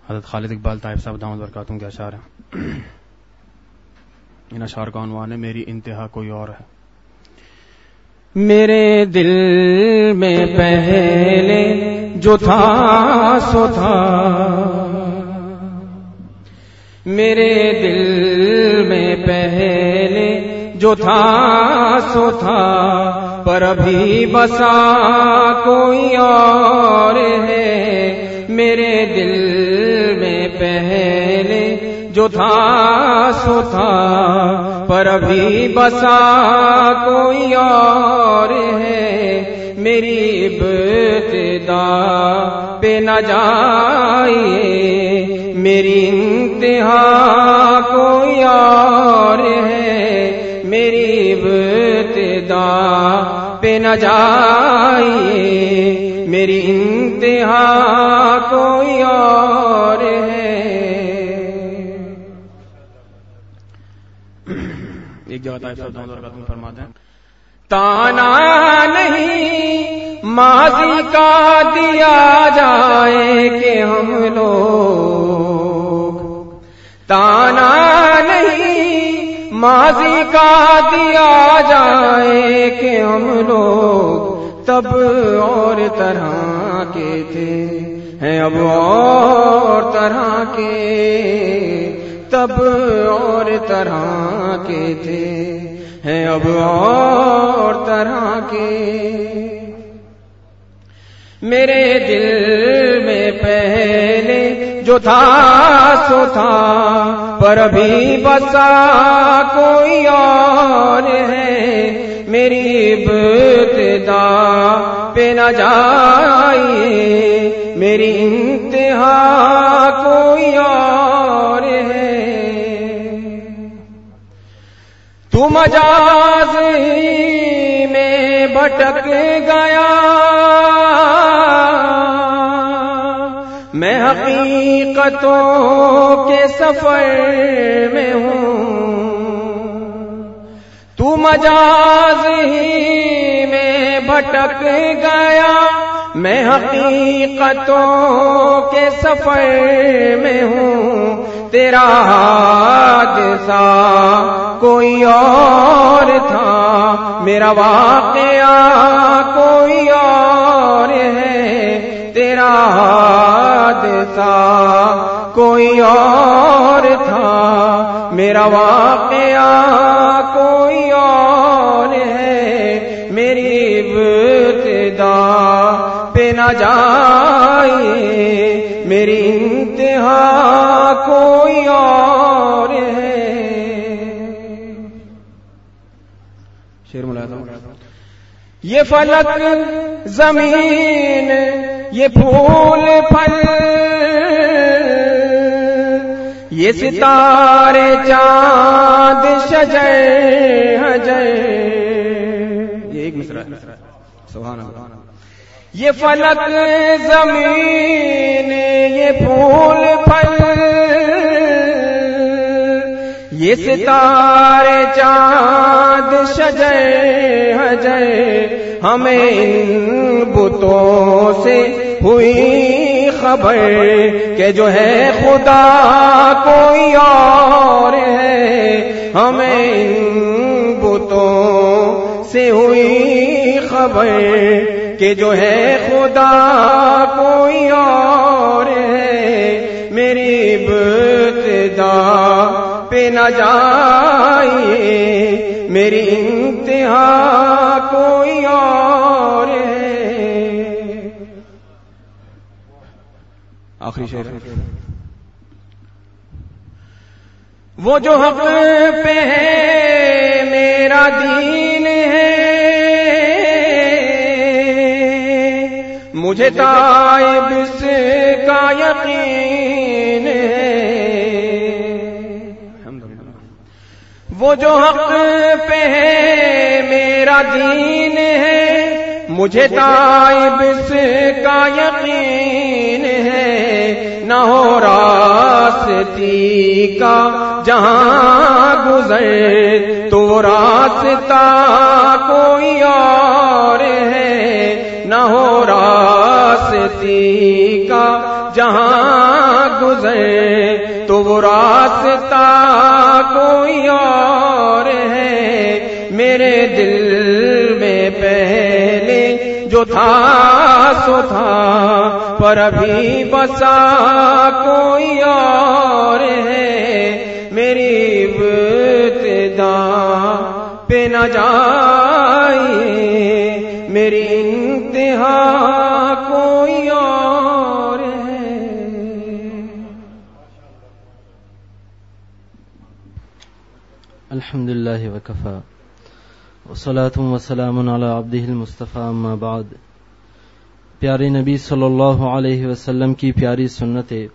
حضرت خالد اقبال طائف صاحب دامت برکاتہم کے اشعار ہیں. ان اشعار کا عنوان ہے میری انتہا کوئی اور ہے. میرے دل میں پہلے جو تھا سو تھا، میرے دل میں پہلے جو تھا سو تھا، پر ابھی بسا کوئی اور ہے. میرے دل میں پہلے جو تھا سو تھا، پر ابھی بسا کوئی اور ہے. میری ابتدا پہ نہ جائیے، میری انتہا کوئی اور ہے. میری ابتدا پہ نہ جائیے، میری انتہا کوئی اور ہے. ایک جگہ طائف صاحب دامت برکاتہم فرماتے ہیں تانا نہیں ماضی کا دیا جائے کہ ہم لوگ، تانا نہیں ماضی کا دیا جائے کہ ہم لوگ تب اور طرح کے تھے، ہیں اب اور طرح کے، تب اور طرح کے تھے، ہیں اب اور طرح کے. میرے دل میں پہلے جو تھا سو تھا، پر ابھی بسا کوئی اور ہے. میری ابتدا پہ نہ جائیے، میری انتہا کوئی اور ہے. تو مجاز ہی میں بھٹک گیا، میں حقیقتوں کے سفر میں ہوں. تو مجاز ہی میں بھٹک گیا، میں حقیقتوں کے سفر میں ہوں. تیرا حادثہ کوئی اور تھا، میرا واقعہ کوئی اور ہے. تیرا حادثہ کوئی اور تھا، میرا واقعہ کوئی اور ہے. میری ابتدا پہ نہ جائیے، میری انتہا کوئی اور ہے. شعر ملاحظہ. یہ فلک زمین، یہ پھول پھل، یہ ستارے چاند شجر حجر. یہ ایک مصرع ہے. سبحان اللہ. یہ فلک زمین، یہ پھول پھل، یہ ستارے چاند شجر حجر، ہمیں ان بتوں سے ہوئی خبر کہ جو ہے خدا کوئی اور ہے. ہمیں ان بتوں سے ہوئی خبر کہ جو ہے خدا کوئی اور ہے. میری ابتدا پہ نہ جائیے، میری انتہا کوئی اور ہے. آخری شعر. وہ جو حق پہ ہے میرا دین ہے، مجھے طائب سے کا یقین ہے. وہ جو حق پہ ہے میرا دین ہے، مجھے طائب سے کا یقین ہے. نہ ہو راستی کا جہاں گزر، تو راستہ کوئی اور ہے. نہ ہو راستی کا جہاں گزر، گزر تو وہ راستہ کوئی اور ہے، میرے دل میں پہلے جو تھا سو تھا، پر ابھی بسا کوئی اور ہے، میری ابتدا پہ نہ جائیے، میری انتہا کوئی اور ہے۔ الحمدللہ وکفا والصلاة والسلام علی عبدہ المصطفى اما بعد۔ پیارے نبی صلی اللہ علیہ وسلم کی پیاری سنتیں،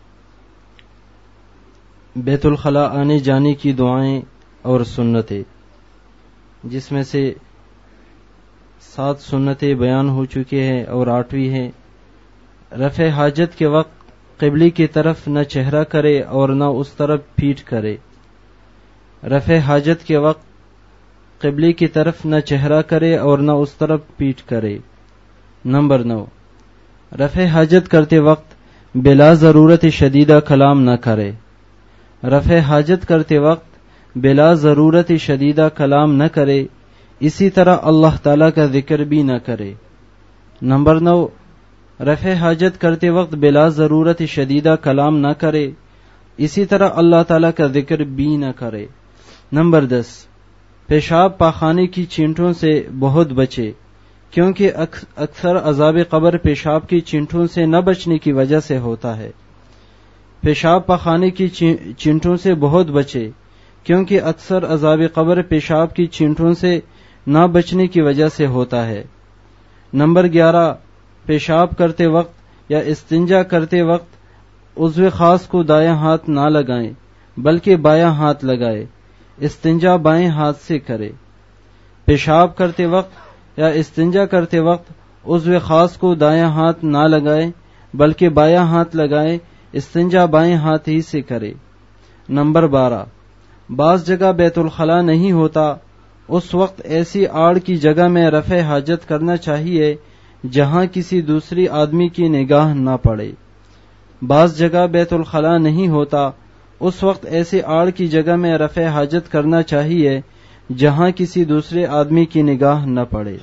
بیت الخلاء آنے جانے کی دعائیں اور سنتیں، جس میں سے 7 سنتیں بیان ہو چکی ہیں اور 8ویں ہے رفع حاجت کے وقت قبلے کی طرف نہ چہرہ کرے اور نہ اس طرف پیٹھ کرے۔ رفع حاجت کے وقت قبلے کی طرف نہ چہرہ کرے اور نہ اس طرف پیٹھ کرے۔ نمبر 9، رفع حاجت کرتے وقت بلا ضرورت شدیدہ کلام نہ کرے۔ رفع حاجت کرتے وقت بلا ضرورت شدیدہ کلام نہ کرے، اسی طرح اللہ تعالیٰ کا ذکر بھی نہ کرے۔ نمبر 9، رفع حاجت کرتے وقت بلا ضرورت شدیدہ کلام نہ کرے، اسی طرح اللہ تعالیٰ کا ذکر بھی نہ کرے۔ نمبر 10، پیشاب پاخانے کی چینٹوں سے بہت بچے، کیونکہ اکثر عذاب قبر پیشاب کی چینٹوں سے نہ بچنے کی وجہ سے ہوتا ہے۔ پیشاب پاخانے کی چینٹوں سے بہت بچے، کیونکہ اکثر عذاب قبر پیشاب کی چینٹوں سے نہ بچنے کی وجہ سے ہوتا ہے۔ نمبر 11، پیشاب کرتے وقت یا استنجا کرتے وقت عضو خاص کو دایاں ہاتھ نہ لگائیں بلکہ بایاں ہاتھ لگائے، استنجا بائیں ہاتھ سے کرے۔ پیشاب کرتے وقت یا استنجا کرتے وقت عضو خاص کو دایاں ہاتھ نہ لگائے بلکہ بایاں ہاتھ لگائے، استنجا بائیں ہاتھ ہی سے کرے۔ نمبر 12، بعض جگہ بیت الخلاء نہیں ہوتا، اس وقت ایسی آڑ کی جگہ میں رفع حاجت کرنا چاہیے جہاں کسی دوسری آدمی کی نگاہ نہ پڑے۔ بعض جگہ بیت الخلاء نہیں ہوتا، اس وقت ایسی آڑ کی جگہ میں رفع حاجت کرنا چاہیے جہاں کسی دوسرے آدمی کی نگاہ نہ پڑے۔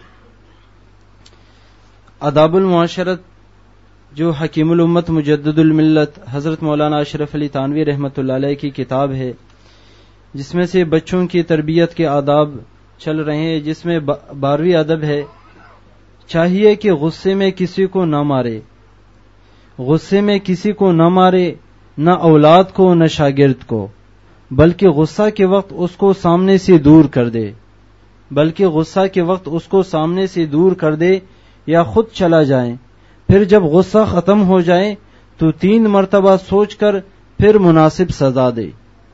آداب المعاشرت، جو حکیم الامت مجدد الملت حضرت مولانا اشرف علی تھانوی رحمۃ اللہ علیہ کی کتاب ہے، جس میں سے بچوں کی تربیت کے آداب چل رہے ہیں، جس میں 12ویں ادب ہے، چاہیے کہ غصے میں کسی کو نہ مارے، غصے میں کسی کو نہ مارے، نہ اولاد کو نہ شاگرد کو، بلکہ غصہ کے وقت اس کو سامنے سے دور کر دے، بلکہ غصہ کے وقت اس کو سامنے سے دور کر دے یا خود چلا جائے، پھر جب غصہ ختم ہو جائے تو 3 مرتبہ سوچ کر پھر مناسب سزا دے۔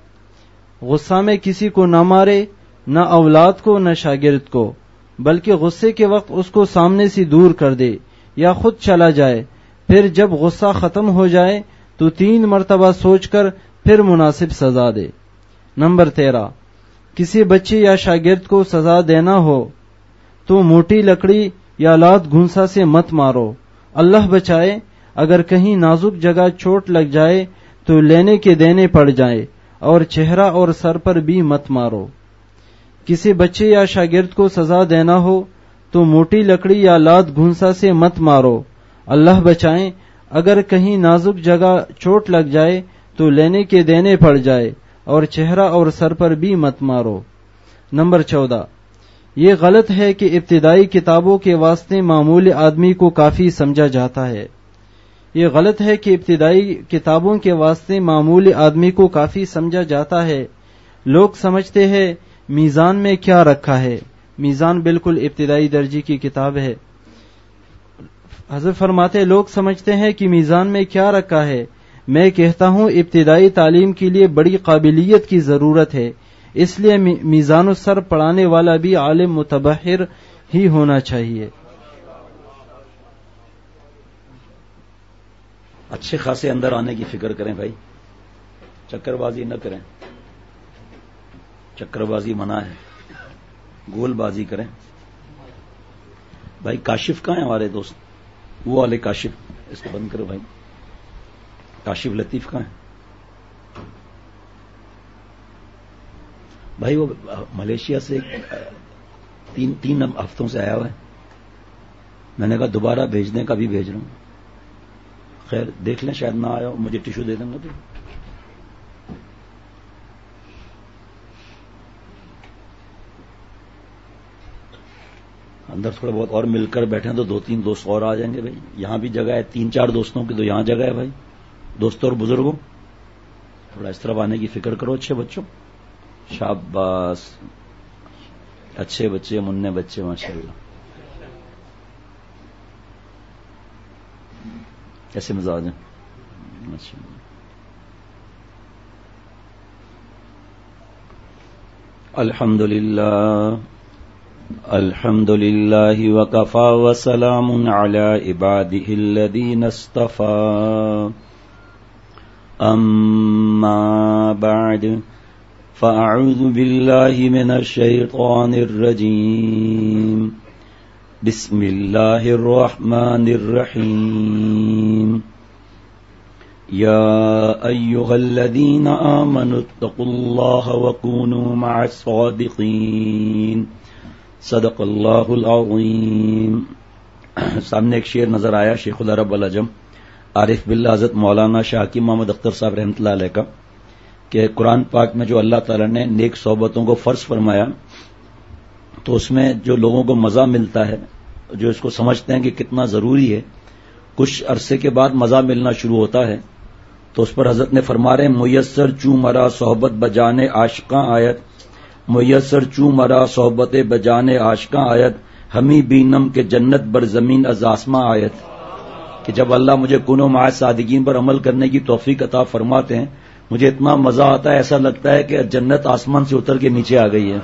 غصہ میں کسی کو نہ مارے، نہ اولاد کو نہ شاگرد کو، بلکہ غصے کے وقت اس کو سامنے سے دور کر دے یا خود چلا جائے، پھر جب غصہ ختم ہو جائے تو 3 مرتبہ سوچ کر پھر مناسب سزا دے۔ نمبر 13، کسی بچے یا شاگرد کو سزا دینا ہو تو موٹی لکڑی یا لات گھونسا سے مت مارو، اللہ بچائے اگر کہیں نازک جگہ چوٹ لگ جائے تو لینے کے دینے پڑ جائے، اور چہرہ اور سر پر بھی مت مارو۔ کسی بچے یا شاگرد کو سزا دینا ہو تو موٹی لکڑی یا لات گھونسا سے مت مارو، اللہ بچائیں اگر کہیں نازک جگہ چوٹ لگ جائے تو لینے کے دینے پڑ جائے، اور چہرہ اور سر پر بھی مت مارو۔ نمبر 14، یہ غلط ہے کہ ابتدائی کتابوں کے واسطے معمولی آدمی کو کافی سمجھا جاتا ہے۔ یہ غلط ہے کہ ابتدائی کتابوں کے واسطے معمولی آدمی کو کافی سمجھا جاتا ہے۔ لوگ سمجھتے ہیں میزان میں کیا رکھا ہے، میزان بالکل ابتدائی درجے کی کتاب ہے۔ حضرت فرماتے لوگ سمجھتے ہیں کہ میزان میں کیا رکھا ہے، میں کہتا ہوں ابتدائی تعلیم کے لیے بڑی قابلیت کی ضرورت ہے، اس لیے میزان السر پڑھانے والا بھی عالم متبحر ہی ہونا چاہیے۔ اچھے خاصے اندر آنے کی فکر کریں بھائی، چکر بازی نہ کریں، چکر بازی منع ہے، گول بازی کریں۔ بھائی کاشف کہاں ہیں ہمارے دوست، وہ والے کاشف، اس کو بند کرو بھائی۔ کاشف لطیف کہاں ہیں؟ بھائی وہ ملیشیا سے تین ہفتوں سے آیا ہوا ہے. میں نے کہا دوبارہ بھیجنے کا بھی بھیج رہا ہوں. خیر دیکھ لیں, شاید نہ آیا ہو, مجھے ٹیشو دے دیں گے. تو اندر تھوڑا بہت اور مل کر بیٹھے تو 2-3 دوست اور آ جائیں گے. بھائی یہاں بھی جگہ ہے, 3-4 دوستوں کی تو یہاں جگہ ہے. بھائی دوستوں اور بزرگوں تھوڑا اس طرف آنے کی فکر کرو. اچھے بچوں, شاباش, اچھے بچے, مننے بچے, ماشاءاللہ. کیسے مزاج ہیں؟ الحمد للہ الحمد للہ وکفا وسلام علی عبادہ الذین اصطفى. اما بعد فاعوذ باللہ من الشیطان الرجیم. بسم اللہ الرحمن الرحیم. یا ایہا الذین آمنوا اتقوا اللہ وکونوا مع الصادقین. صدق اللہ العظیم. سامنے ایک شعر نظر آیا شیخ العرب والعجم عارف باللہ حضرت مولانا شاہ حکیم محمد اختر صاحب رحمۃ اللہ علیہ کا, کہ قرآن پاک میں جو اللہ تعالی نے نیک صحبتوں کو فرض فرمایا تو اس میں جو لوگوں کو مزہ ملتا ہے, جو اس کو سمجھتے ہیں کہ کتنا ضروری ہے, کچھ عرصے کے بعد مزہ ملنا شروع ہوتا ہے. تو اس پر حضرت نے فرما رہے میسر چوں مرا صحبت بجانے عاشقاں آیت, میسر چوں مرا صحبت بجانے عاشقاں آیت, ہمیں بینم کے جنت بر زمین از آسماں آیت. کہ جب اللہ مجھے کونو مع صادقین پر عمل کرنے کی توفیق عطا فرماتے ہیں, مجھے اتنا مزہ آتا ہے, ایسا لگتا ہے کہ جنت آسمان سے اتر کے نیچے آ گئی ہے.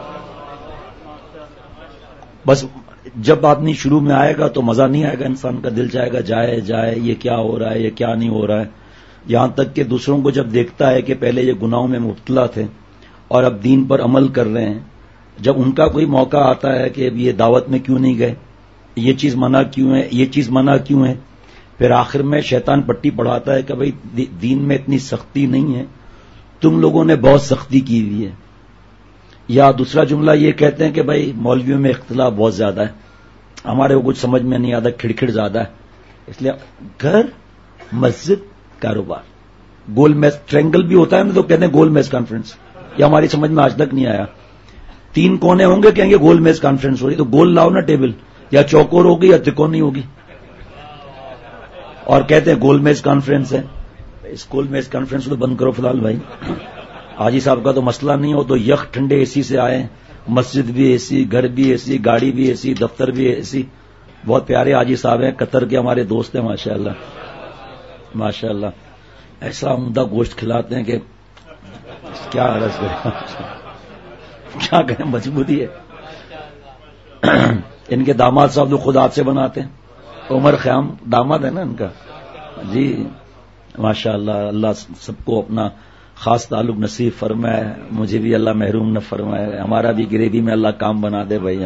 بس جب آدمی شروع میں آئے گا تو مزہ نہیں آئے گا, انسان کا دل چاہے گا جائے جائے, یہ کیا ہو رہا ہے, یہ کیا نہیں ہو رہا ہے. یہاں تک کہ دوسروں کو جب دیکھتا ہے کہ پہلے یہ گناہوں میں مبتلا تھے اور اب دین پر عمل کر رہے ہیں, جب ان کا کوئی موقع آتا ہے کہ اب یہ دعوت میں کیوں نہیں گئے, یہ چیز منع کیوں ہے, یہ چیز منع کیوں ہے, پھر آخر میں شیطان پٹی پڑھاتا ہے کہ بھئی دین میں اتنی سختی نہیں ہے, تم لوگوں نے بہت سختی کی ہوئی ہے. یا دوسرا جملہ یہ کہتے ہیں کہ بھئی مولویوں میں اختلاف بہت زیادہ ہے, ہمارے کو کچھ سمجھ میں نہیں آتا, کھڑکھڑ زیادہ ہے, اس لیے گھر مسجد کاروبار. گول میز ٹرینگل بھی ہوتا ہے نا, تو کہتے ہیں گول میز کانفرنس, یہ ہماری سمجھ میں آج تک نہیں آیا. 3 کونے ہوں گے, کہیں گے گول میز کانفرنس ہو رہی, تو گول لاؤ نا ٹیبل, یا چوکور ہوگی یا تکونی ہوگی, اور کہتے ہیں گول میز کانفرنس ہے. اس گول میز کانفرنس کو بند کرو فی الحال بھائی. حاجی صاحب کا تو مسئلہ نہیں ہو تو یک ٹھنڈے اے سی سے آئے, مسجد بھی اے سی, گھر بھی اے سی, گاڑی بھی اے سی, دفتر بھی اے سی. بہت پیارے حاجی صاحب ہیں, قطر کے ہمارے دوست ہیں, ماشاءاللہ ماشاءاللہ. ایسا عمدہ گوشت کھلاتے ہیں کہ کیا عرض کریں, کیا کہیں, مجبوری ہے. ان کے داماد صاحب جو خود ہاتھ سے بناتے ہیں, عمر خیام داماد ہے نا ان کا, جی ماشاءاللہ. اللہ سب کو اپنا خاص تعلق نصیب فرمائے, مجھے بھی اللہ محروم نہ فرمائے, ہمارا بھی گریوی میں اللہ کام بنا دے. بھائی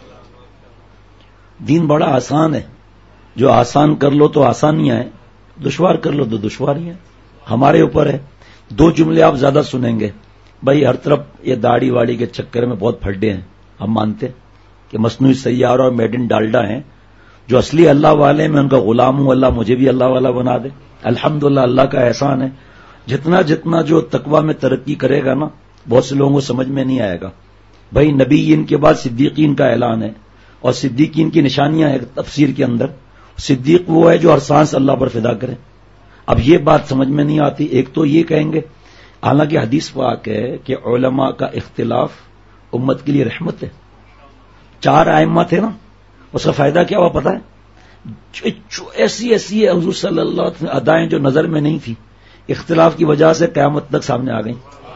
دین بڑا آسان ہے, جو آسان کر لو تو آسانیاں ہیں, دشوار کر لو تو دشواریاں. ہمارے اوپر ہے. 2 جملے آپ زیادہ سنیں گے, بھائی ہر طرف یہ داڑھی واڑی کے چکر میں بہت پھڈے ہیں. ہم مانتے کہ مصنوعی سیارہ اور میڈ ان ڈالڈا ہیں, جو اصلی اللہ والے میں ان کا غلام ہوں, اللہ مجھے بھی اللہ والا بنا دے. الحمدللہ اللہ کا احسان ہے. جتنا جتنا جو تقوی میں ترقی کرے گا نا, بہت سے لوگوں کو سمجھ میں نہیں آئے گا. بھائی نبیین کے بعد صدیقین کا اعلان ہے, اور صدیقین کی نشانیاں ہیں تفسیر کے اندر. صدیق وہ ہے جو ہر سانس اللہ پر فدا کرے. اب یہ بات سمجھ میں نہیں آتی. ایک تو یہ کہیں گے, حالانکہ حدیث پاک ہے کہ علماء کا اختلاف امت کے لیے رحمت ہے. 4 ائمہ تھے نا, اس کا فائدہ کیا ہوا پتہ ہے؟ ایسی ایسی حضور صلی اللہ علیہ وسلم ادائیں جو نظر میں نہیں تھی, اختلاف کی وجہ سے قیامت تک سامنے آ گئی.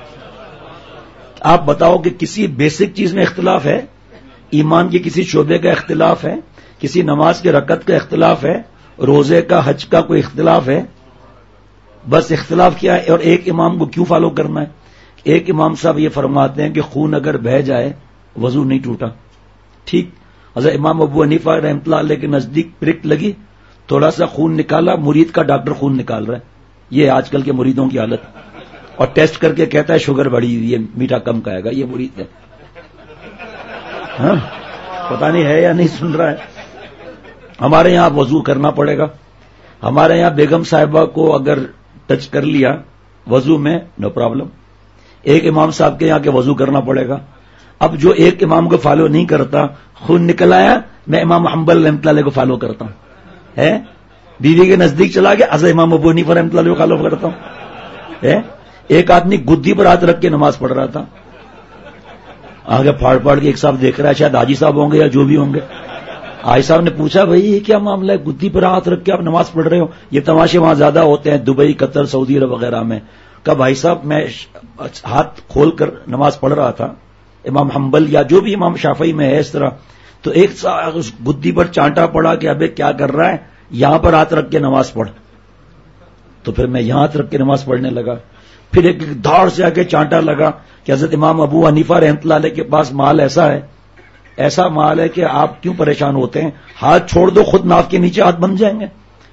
آپ بتاؤ کہ کسی بیسک چیز میں اختلاف ہے, ایمان کے کسی شعبے کا اختلاف ہے, کسی نماز کے رکعت کا اختلاف ہے, روزے کا, حج کا کوئی اختلاف ہے؟ بس اختلاف کیا ہے, اور ایک امام کو کیوں فالو کرنا ہے؟ ایک امام صاحب یہ فرماتے ہیں کہ خون اگر بہہ جائے وضو نہیں ٹوٹا. ٹھیک, حضرت امام ابو حنیفہ رحمۃ اللہ علیہ کے نزدیک پرک لگی, تھوڑا سا خون نکالا, مرید کا ڈاکٹر خون نکال رہا ہے. یہ آج کل کے مریدوں کی حالت. اور ٹیسٹ کر کے کہتا ہے شوگر بڑھی ہوئی ہے, میٹھا کم کھائے گا. یہ مرید ہے, ہاں پتہ نہیں ہے یا نہیں سن رہا ہے. ہمارے یہاں وضو کرنا پڑے گا. ہمارے یہاں بیگم صاحبہ کو اگر ٹچ کر لیا وضو میں نو پرابلم. ایک امام صاحب کے یہاں کے وضو کرنا پڑے گا. اب جو ایک امام کو فالو نہیں کرتا, خون نکل آیا, میں امام حنبل رحمۃ اللہ علیہ کو فالو کرتا ہوں. ہے بیوی کے نزدیک چلا گیا, از امام ابو حنیفہ رحمۃ اللہ علیہ کو فالو کرتا ہوں. ہے ایک آدمی گدی پر ہاتھ رکھ کے نماز پڑھ رہا تھا, آگے پھاڑ پھاڑ کے ایک صاحب دیکھ رہا ہے, شاید حاجی صاحب ہوں گے یا جو بھی ہوں گے. حاجی صاحب نے پوچھا بھائی یہ کیا معاملہ ہے, گدی پر ہاتھ رکھ کے آپ نماز پڑھ رہے ہو؟ یہ تماشے وہاں زیادہ ہوتے ہیں دبئی, قطر, سعودی عرب وغیرہ میں. کہا بھائی صاحب میں ہاتھ کھول کر نماز پڑھ رہا تھا, امام حنبل یا جو بھی امام شافعی میں ہے اس طرح, تو ایک اس گدی پر چانٹا پڑا کہ ابے کیا کر رہا ہے, یہاں پر ہاتھ رکھ کے نماز پڑھ. تو پھر میں یہاں ہاتھ رکھ کے نماز پڑھنے لگا. پھر ایک دھاڑ سے آ کے چانٹا لگا کہ حضرت امام ابو حنیفہ رحمۃ اللہ علیہ کے پاس مال ایسا مال ہے کہ آپ کیوں پریشان ہوتے ہیں, ہاتھ چھوڑ دو خود ناف کے نیچے ہاتھ بن جائیں گے.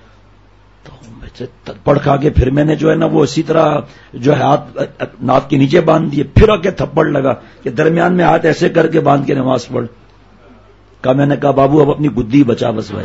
تو پڑھ کھا کے پھر میں نے جو ہے نا وہ اسی طرح جو ہے ہاتھ ناف کے نیچے باندھ دیے. پھر آ کے تھپڑ لگا کہ درمیان میں ہاتھ ایسے کر کے باندھ کے نماز پڑھ. میں نے کہا بابو اب اپنی گدی بچا بس بھائی.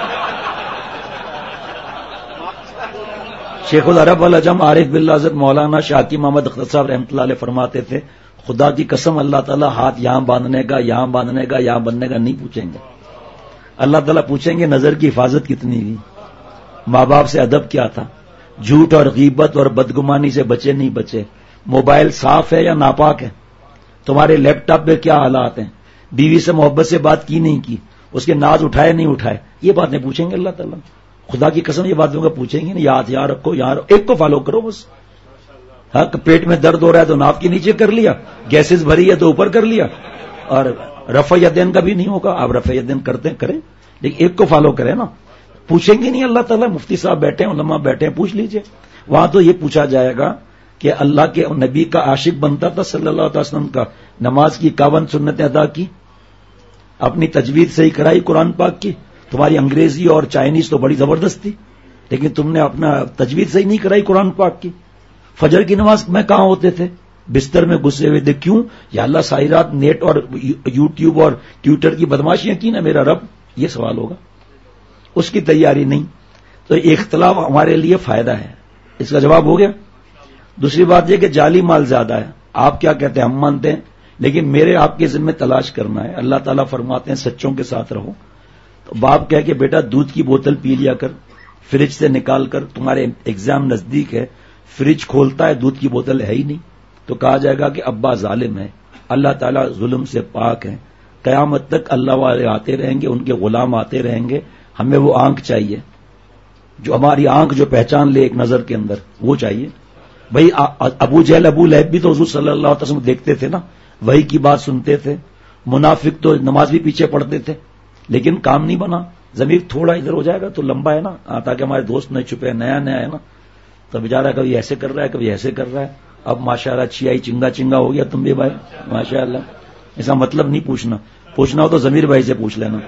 شیخ العرب العجم عارف باللہ حضرت مولانا شاکی محمد اختر صاحب رحمۃ اللہ علیہ فرماتے تھے, خدا کی قسم اللہ تعالیٰ ہاتھ یہاں باندھنے کا, یہاں باندھنے کا, یہاں بننے کا نہیں پوچھیں گے. اللہ تعالیٰ پوچھیں گے نظر کی حفاظت کتنی کی, ماں باپ سے ادب کیا تھا, جھوٹ اور غیبت اور بدگمانی سے بچے نہیں بچے, موبائل صاف ہے یا ناپاک ہے, تمہارے لیپ ٹاپ پہ کیا حالات ہیں, بیوی سے محبت سے بات کی نہیں کی, اس کے ناز اٹھائے نہیں اٹھائے, یہ باتیں پوچھیں گے اللہ تعالیٰ. خدا کی قسم یہ باتوں کا پوچھیں گے نا, یاد یہاں رکھو, یہاں رکھو, ایک کو فالو کرو بس. ہاں پیٹ میں درد ہو رہا ہے تو ناف کے نیچے کر لیا, گیسز بھری ہے تو اوپر کر لیا, اور رفع یدین کا بھی نہیں ہوگا, آپ رفع یدین کرتے ہیں کریں, لیکن ایک کو فالو کریں نا. پوچھیں گے نہیں اللہ تعالیٰ, مفتی صاحب بیٹھے ہیں, علماء بیٹھے ہیں, پوچھ لیجئے. وہاں تو یہ پوچھا جائے گا کہ اللہ کے نبی کا عاشق بنتا تھا صلی اللہ علیہ وسلم کا, نماز کی 51 سنتیں ادا کی, اپنی تجوید صحیح کرائی قرآن پاک کی. تمہاری انگریزی اور چائنیز تو بڑی زبردست تھی, لیکن تم نے اپنا تجوید صحیح نہیں کرائی قرآن پاک کی. فجر کی نماز میں کہاں ہوتے تھے, بستر میں گھسے ہوئے تھے. کیوں؟ یا اللہ ساری رات نیٹ اور یوٹیوب اور ٹویٹر کی بدماشیاں کی نا میرا رب, یہ سوال ہوگا. اس کی تیاری نہیں, تو اختلاف ہمارے لیے فائدہ ہے. اس کا جواب ہو گیا. دوسری بات یہ کہ جعلی مال زیادہ ہے, آپ کیا کہتے ہیں ہم مانتے ہیں, لیکن میرے آپ کے ذمہ تلاش کرنا ہے. اللہ تعالیٰ فرماتے ہیں سچوں کے ساتھ رہو. تو باپ کہہ کہ بیٹا دودھ کی بوتل پی لیا کر, فریج سے نکال کر, تمہارے ایگزام نزدیک ہے, فریج کھولتا ہے دودھ کی بوتل ہے ہی نہیں, تو کہا جائے گا کہ ابا ظالم ہے. اللہ تعالیٰ ظلم سے پاک ہے. قیامت تک اللہ والے آتے رہیں گے, ان کے غلام آتے رہیں گے. ہمیں وہ آنکھ چاہیے, جو ہماری آنکھ جو پہچان لے ایک نظر کے اندر, وہ چاہیے. بھائی ابو جہل ابو لہب بھی تو حضور صلی اللہ علیہ وسلم دیکھتے تھے نا, وہی کی بات سنتے تھے. منافق تو نماز بھی پیچھے پڑھتے تھے, لیکن کام نہیں بنا. ضمیر تھوڑا ادھر ہو جائے گا تو لمبا ہے نا, تاکہ ہمارے دوست نہیں چھپے, نیا نیا ہے نا, تو بیچارہ کبھی ایسے کر رہا ہے کبھی ایسے کر رہا ہے. اب ماشاءاللہ چھیائی چنگا چنگا ہو گیا تم بھی بھائی, ماشاءاللہ. ایسا مطلب نہیں پوچھنا ہو تو ضمیر بھائی سے پوچھ لینا.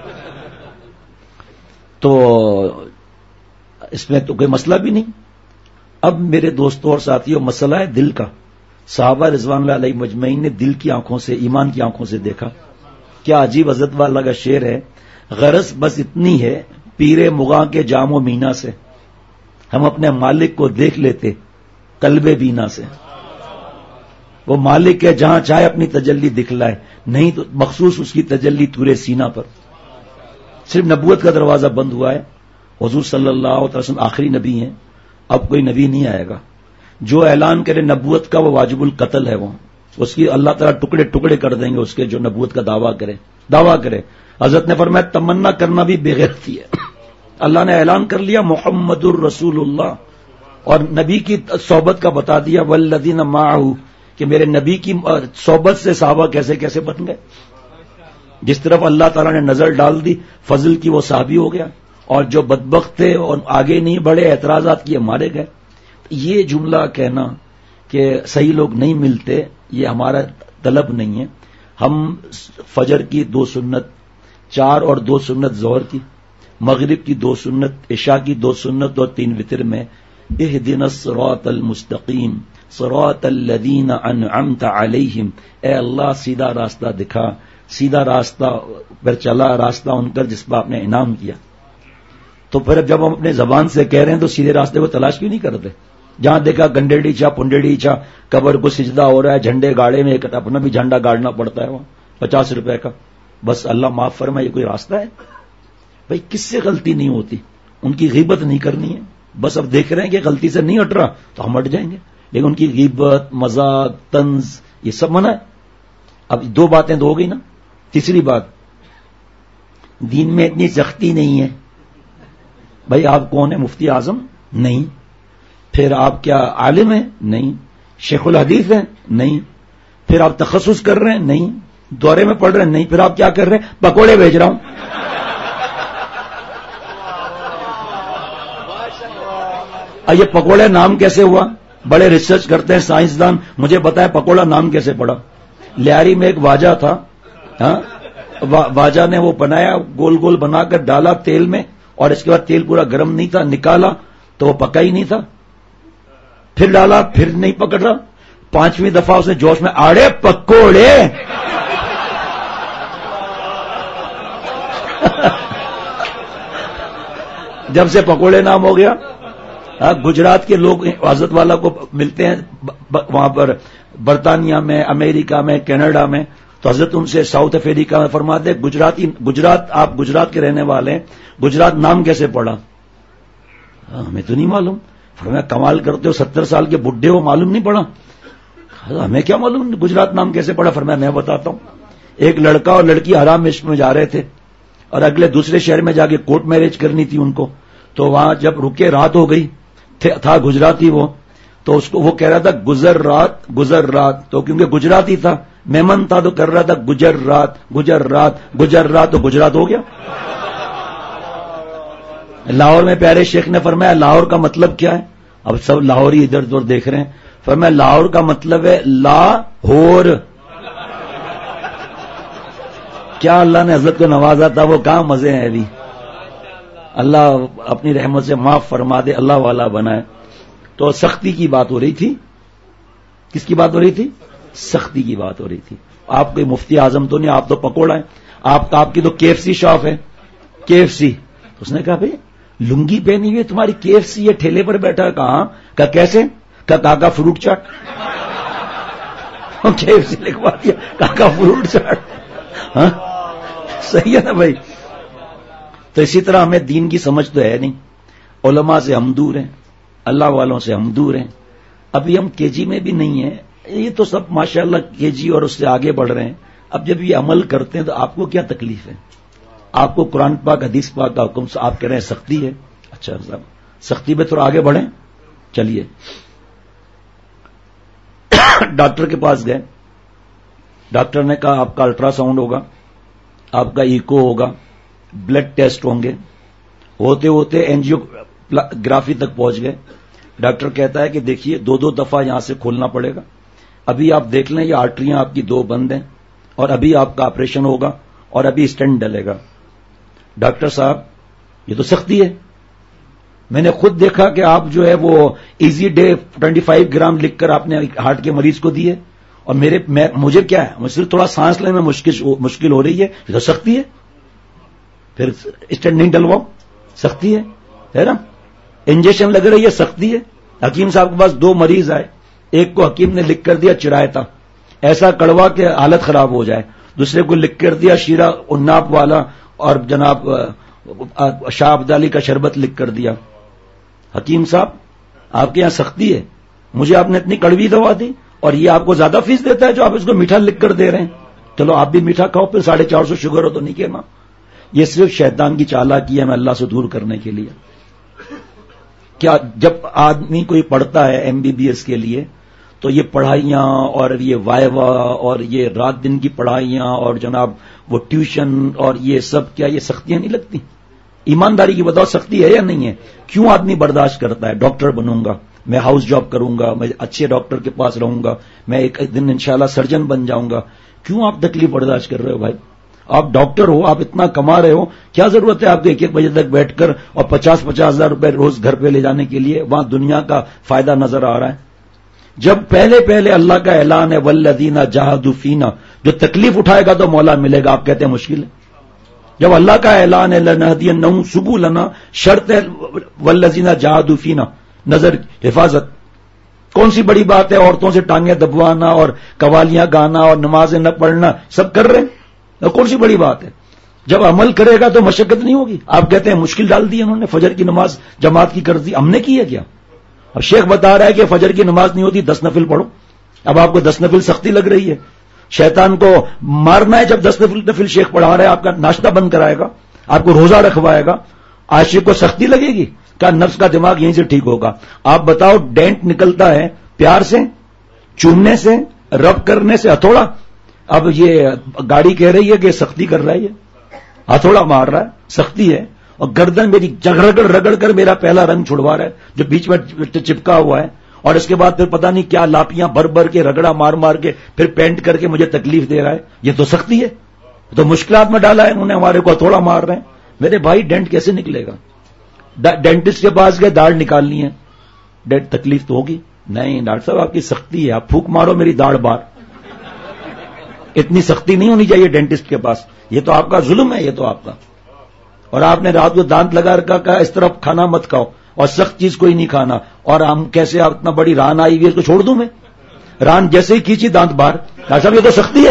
تو اس میں تو کوئی مسئلہ بھی نہیں. اب میرے دوستوں اور ساتھیوں, مسئلہ ہے دل کا. صحابہ رضوان اللہ علیہ مجمعین نے دل کی آنکھوں سے, ایمان کی آنکھوں سے دیکھا. کیا عجیب عزت والا کا شعر ہے, غرض بس اتنی ہے پیر مغاں کے جام و مینا سے, ہم اپنے مالک کو دیکھ لیتے قلب بینا سے. وہ مالک ہے جہاں چاہے اپنی تجلی دکھلائے, نہیں تو مخصوص اس کی تجلی تورے سینہ پر. صرف نبوت کا دروازہ بند ہوا ہے. حضور صلی اللہ علیہ وسلم آخری نبی ہیں, اب کوئی نبی نہیں آئے گا. جو اعلان کرے نبوت کا وہ واجب القتل ہے. وہ اس کی اللہ تعالیٰ ٹکڑے ٹکڑے کر دیں گے اس کے جو نبوت کا دعویٰ کرے. حضرت نے فرمایا تمنا کرنا بھی بے غیرتی ہے. اللہ نے اعلان کر لیا محمد الرسول اللہ, اور نبی کی صحبت کا بتا دیا والذین معہ, کہ میرے نبی کی صحبت سے صحابہ کیسے کیسے بن گئے. جس طرف اللہ تعالیٰ نے نظر ڈال دی فضل کی, وہ صحابی ہو گیا, اور جو بدبخت تھے اور آگے نہیں بڑھے, اعتراضات کیے, مارے گئے. یہ جملہ کہنا کہ صحیح لوگ نہیں ملتے, یہ ہمارا طلب نہیں ہے. ہم فجر کی 2 سنت, 4 اور 2 سنت ظہر کی, مغرب کی 2 سنت, عشاء کی 2 سنت اور 3 وتر میں اہدنا الصراط المستقیم صراط الذین انعمت علیہم، اے اللہ سیدھا راستہ دکھا، سیدھا راستہ پر چلا، راستہ ان کا جس پر آپ نے انعام کیا. تو پھر جب ہم اپنے زبان سے کہہ رہے ہیں تو سیدھے راستے کو تلاش کیوں نہیں کرتے؟ جہاں دیکھا گنڈیڑی چا پنڈیڑی چا، قبر کو سجدہ ہو رہا ہے، جھنڈے گاڑے میں ایک اپنا بھی جھنڈا گاڑنا پڑتا ہے وہاں 50 روپے کا، بس اللہ معاف فرمائے، یہ کوئی راستہ ہے؟ بھائی کس سے غلطی نہیں ہوتی؟ ان کی غیبت نہیں کرنی ہے، بس اب دیکھ رہے ہیں کہ غلطی سے نہیں ہٹ رہا تو ہم ہٹ جائیں گے، لیکن ان کی غیبت، مذاق، طنز یہ سب منع ہے. اب 2 باتیں تو ہو گئی نا. تیسری بات، دین میں اتنی سختی نہیں ہے. بھائی آپ کون ہیں؟ مفتی اعظم؟ نہیں. پھر آپ کیا عالم ہیں؟ نہیں. شیخ الحدیث ہیں؟ نہیں. پھر آپ تخصص کر رہے ہیں؟ نہیں. دورے میں پڑھ رہے ہیں؟ نہیں. پھر آپ کیا کر رہے ہیں؟ پکوڑے بھیج رہا ہوں. یہ پکوڑے نام کیسے ہوا؟ بڑے ریسرچ کرتے ہیں سائنسدان، مجھے پتا ہے پکوڑا نام کیسے پڑا. لیاری میں ایک واجہ تھا، واجہ نے وہ بنایا، گول گول بنا کر ڈالا تیل میں، اور اس کے بعد تیل پورا گرم نہیں تھا، نکالا تو وہ پکا ہی نہیں تھا. پھر ڈالا، پھر نہیں پکڑ رہا. 5ویں دفعہ اس نے جوش میں آڑے پکوڑے. جب سے پکوڑے نام ہو گیا. گجرات کے لوگ حضرت والا کو ملتے ہیں وہاں پر برطانیہ میں، امریکہ میں، کینیڈا میں، تو حضرت ان سے ساؤتھ افریقہ میں فرماتے گجرات، آپ گجرات کے رہنے والے ہیں، گجرات نام کیسے پڑا؟ ہمیں تو نہیں معلوم. فرمایا کمال کرتے ہو، 70 سال کے بڈھے ہو، معلوم نہیں پڑا؟ ہمیں کیا معلوم گجرات نام کیسے پڑا؟ فرمایا میں بتاتا ہوں. ایک لڑکا اور لڑکی حرام عشق میں جا رہے تھے، اور اگلے دوسرے شہر میں جا کے کورٹ میرج کرنی تھی ان کو. تو وہاں جب رکے، رات ہو گئی، تھا گجراتی وہ، تو اس کو وہ کہہ رہا تھا گزر رات، تو کیونکہ گجراتی تھا، میمن تھا، تو کر رہا تھا گجر رات، تو گجرات ہو گیا. لاہور میں پیارے شیخ نے فرمایا لاہور کا مطلب کیا ہے؟ اب سب لاہوری ادھر ادھر دیکھ رہے ہیں. فرمایا لاہور کا مطلب ہے لاہور. کیا اللہ نے حضرت کو نوازا تھا، وہ کہاں مزے ہیں ابھی. اللہ اپنی رحمت سے معاف فرما دے، اللہ والا بنائے. تو سختی کی بات ہو رہی تھی. کس کی بات ہو رہی تھی؟ سختی کی بات ہو رہی تھی. آپ کوئی مفتی اعظم تو نہیں، آپ تو پکوڑا ہیں. آپ کی تو KFC شاپ ہے، KFC. اس نے کہا بھائی لنگی پہنی ہوئی تمہاری KFC یہ ٹھیلے پر بیٹھا ہے. کہاں؟ کہا کیسے؟ کہا کاکا فروٹ چاٹ. KFC لکھوا دیا کاکا فروٹ چاٹ. ہاں صحیح ہے نا بھائی. تو اسی طرح ہمیں دین کی سمجھ تو ہے نہیں. علماء سے ہم دور ہیں، اللہ والوں سے ہم دور ہیں. ابھی ہم KG میں بھی نہیں ہیں. یہ تو سب ماشاءاللہ KG اور اس سے آگے بڑھ رہے ہیں. اب جب یہ عمل کرتے ہیں تو آپ کو کیا تکلیف ہے؟ آپ کو قرآن پاک حدیث پاک کا حکم سے آپ کہہ رہے ہیں سختی ہے. اچھا صاحب سختی پہ تھوڑا آگے بڑھیں. چلیے ڈاکٹر کے پاس گئے. ڈاکٹر نے کہا آپ کا الٹرا ساؤنڈ ہوگا، آپ کا ایکو ہوگا، بلڈ ٹیسٹ ہوں گے. ہوتے ہوتے اینجیوگرافی تک پہنچ گئے. ڈاکٹر کہتا ہے کہ دیکھیے 2 دفعہ یہاں سے کھولنا پڑے گا. ابھی آپ دیکھ لیں یہ آرٹریاں آپ کی 2 بند ہیں، اور ابھی آپ کا آپریشن ہوگا، اور ابھی اسٹینٹ ڈلے گا. ڈاکٹر صاحب یہ تو سختی ہے. میں نے خود دیکھا کہ آپ جو ہے وہ ایزی ڈے 25 گرام لکھ کر آپ نے ہارٹ کے مریض کو دیے، اور مجھے کیا ہے، مجھے صرف تھوڑا سانس لینے میں مشکل ہو رہی ہے. یہ تو سختی ہے. پھر اسٹینٹ نہیں ڈلواؤ، سختی ہے نا. انجیکشن لگ رہی ہے، سختی ہے. حکیم صاحب کے پاس 2 مریض آئے. ایک کو حکیم نے لکھ کر دیا چرایتا، ایسا کڑوا کہ حالت خراب ہو جائے. دوسرے کو لکھ کر دیا شیرہ اناپ والا، اور جناب شاہ عبدالی کا شربت لکھ کر دیا. حکیم صاحب آپ کے یہاں سختی ہے، مجھے آپ نے اتنی کڑوی دوا دی، اور یہ آپ کو زیادہ فیس دیتا ہے جو آپ اس کو میٹھا لکھ کر دے رہے ہیں. چلو آپ بھی میٹھا کھاؤ، پھر 450 شوگر ہو تو نہیں کہنا. یہ صرف شیطان کی چالاکی ہے ہمیں اللہ سے دور کرنے کے لیے. کیا جب آدمی کوئی پڑھتا ہے MBBS کے لیے تو یہ پڑھائیاں اور یہ وائوا اور یہ رات دن کی پڑھائیاں اور جناب وہ ٹیوشن اور یہ سب، کیا یہ سختیاں نہیں لگتی؟ ایمانداری کی بتاؤ سختی ہے یا نہیں ہے؟ کیوں آدمی برداشت کرتا ہے؟ ڈاکٹر بنوں گا میں، ہاؤس جاب کروں گا میں، اچھے ڈاکٹر کے پاس رہوں گا میں، ایک دن انشاءاللہ سرجن بن جاؤں گا. کیوں آپ تکلیف برداشت کر رہے ہو بھائی؟ آپ ڈاکٹر ہو، آپ اتنا کما رہے ہو، کیا ضرورت ہے آپ کو 1 بجے تک بیٹھ کر اور 50,000 روپے روز گھر پہ لے جانے کے لیے؟ وہاں دنیا کا فائدہ نظر آ رہا ہے. جب پہلے پہلے اللہ کا اعلان ہے والذین جاہدوا فینا، جو تکلیف اٹھائے گا تو مولا ملے گا، آپ کہتے ہیں مشکل ہے. جب اللہ کا اعلان ہے لنہدینہم سبلنا، شرط ہے والذین جاہدوا فینا، نظر حفاظت. کون سی بڑی بات ہے عورتوں سے ٹانگیں دبوانا اور قوالیاں گانا اور نمازیں نہ پڑھنا، سب کر رہے ہیں، کون سی بڑی بات ہے؟ جب عمل کرے گا تو مشقت نہیں ہوگی. آپ کہتے ہیں مشکل ڈال دی انہوں نے، فجر کی نماز جماعت کی کر دی، ہم نے کی ہے کیا؟ اب شیخ بتا رہا ہے کہ فجر کی نماز نہیں ہوتی 10 نفل پڑھو. اب آپ کو 10 نفل سختی لگ رہی ہے، شیطان کو مارنا ہے. جب 10 نفل شیخ پڑھا رہا ہے، آپ کا ناشتہ بند کرائے گا، آپ کو روزہ رکھوائے گا، عاشق کو سختی لگے گی؟ کیا نفس کا دماغ یہیں سے ٹھیک ہوگا؟ آپ بتاؤ، ڈینٹ نکلتا ہے پیار سے، چومنے سے، رب کرنے سے، ہتھوڑا. اب یہ گاڑی کہہ رہی ہے کہ سختی کر رہا ہے، یہ ہتھوڑا مار رہا ہے، سختی ہے. اور گردن میری رگڑ رگڑ کر میرا پہلا رنگ چھڑوا رہا ہے جو بیچ میں چپکا ہوا ہے، اور اس کے بعد پھر پتہ نہیں کیا لاپیاں بھر بھر کے رگڑا مار مار کے پھر پینٹ کر کے مجھے تکلیف دے رہا ہے. یہ تو سختی ہے، تو مشکلات میں ڈالا ہے انہوں نے، ہمارے کو ہتھوڑا مار رہے ہیں. میرے بھائی ڈینٹ کیسے نکلے گا؟ ڈینٹسٹ کے پاس گئے، داڑھ نکالنی ہے، ڈینٹ تکلیف تو ہوگی. نہیں ڈاکٹر صاحب آپ کی سختی ہے، آپ پھونک مارو میری داڑھ بار. اتنی سختی نہیں ہونی چاہیے ڈینٹسٹ کے پاس، یہ تو آپ کا ظلم ہے، یہ تو آپ کا. اور آپ نے رات کو دانت لگا رکھا، کہا اس طرف کھانا مت کھاؤ اور سخت چیز کوئی نہیں کھانا. اور ہم کیسے آپ اتنا بڑی ران آئی ہوئی ہے اس کو چھوڑ دوں میں؟ ران جیسے ہی کھینچی دانت باہر. ڈاکٹر صاحب یہ تو سختی ہے.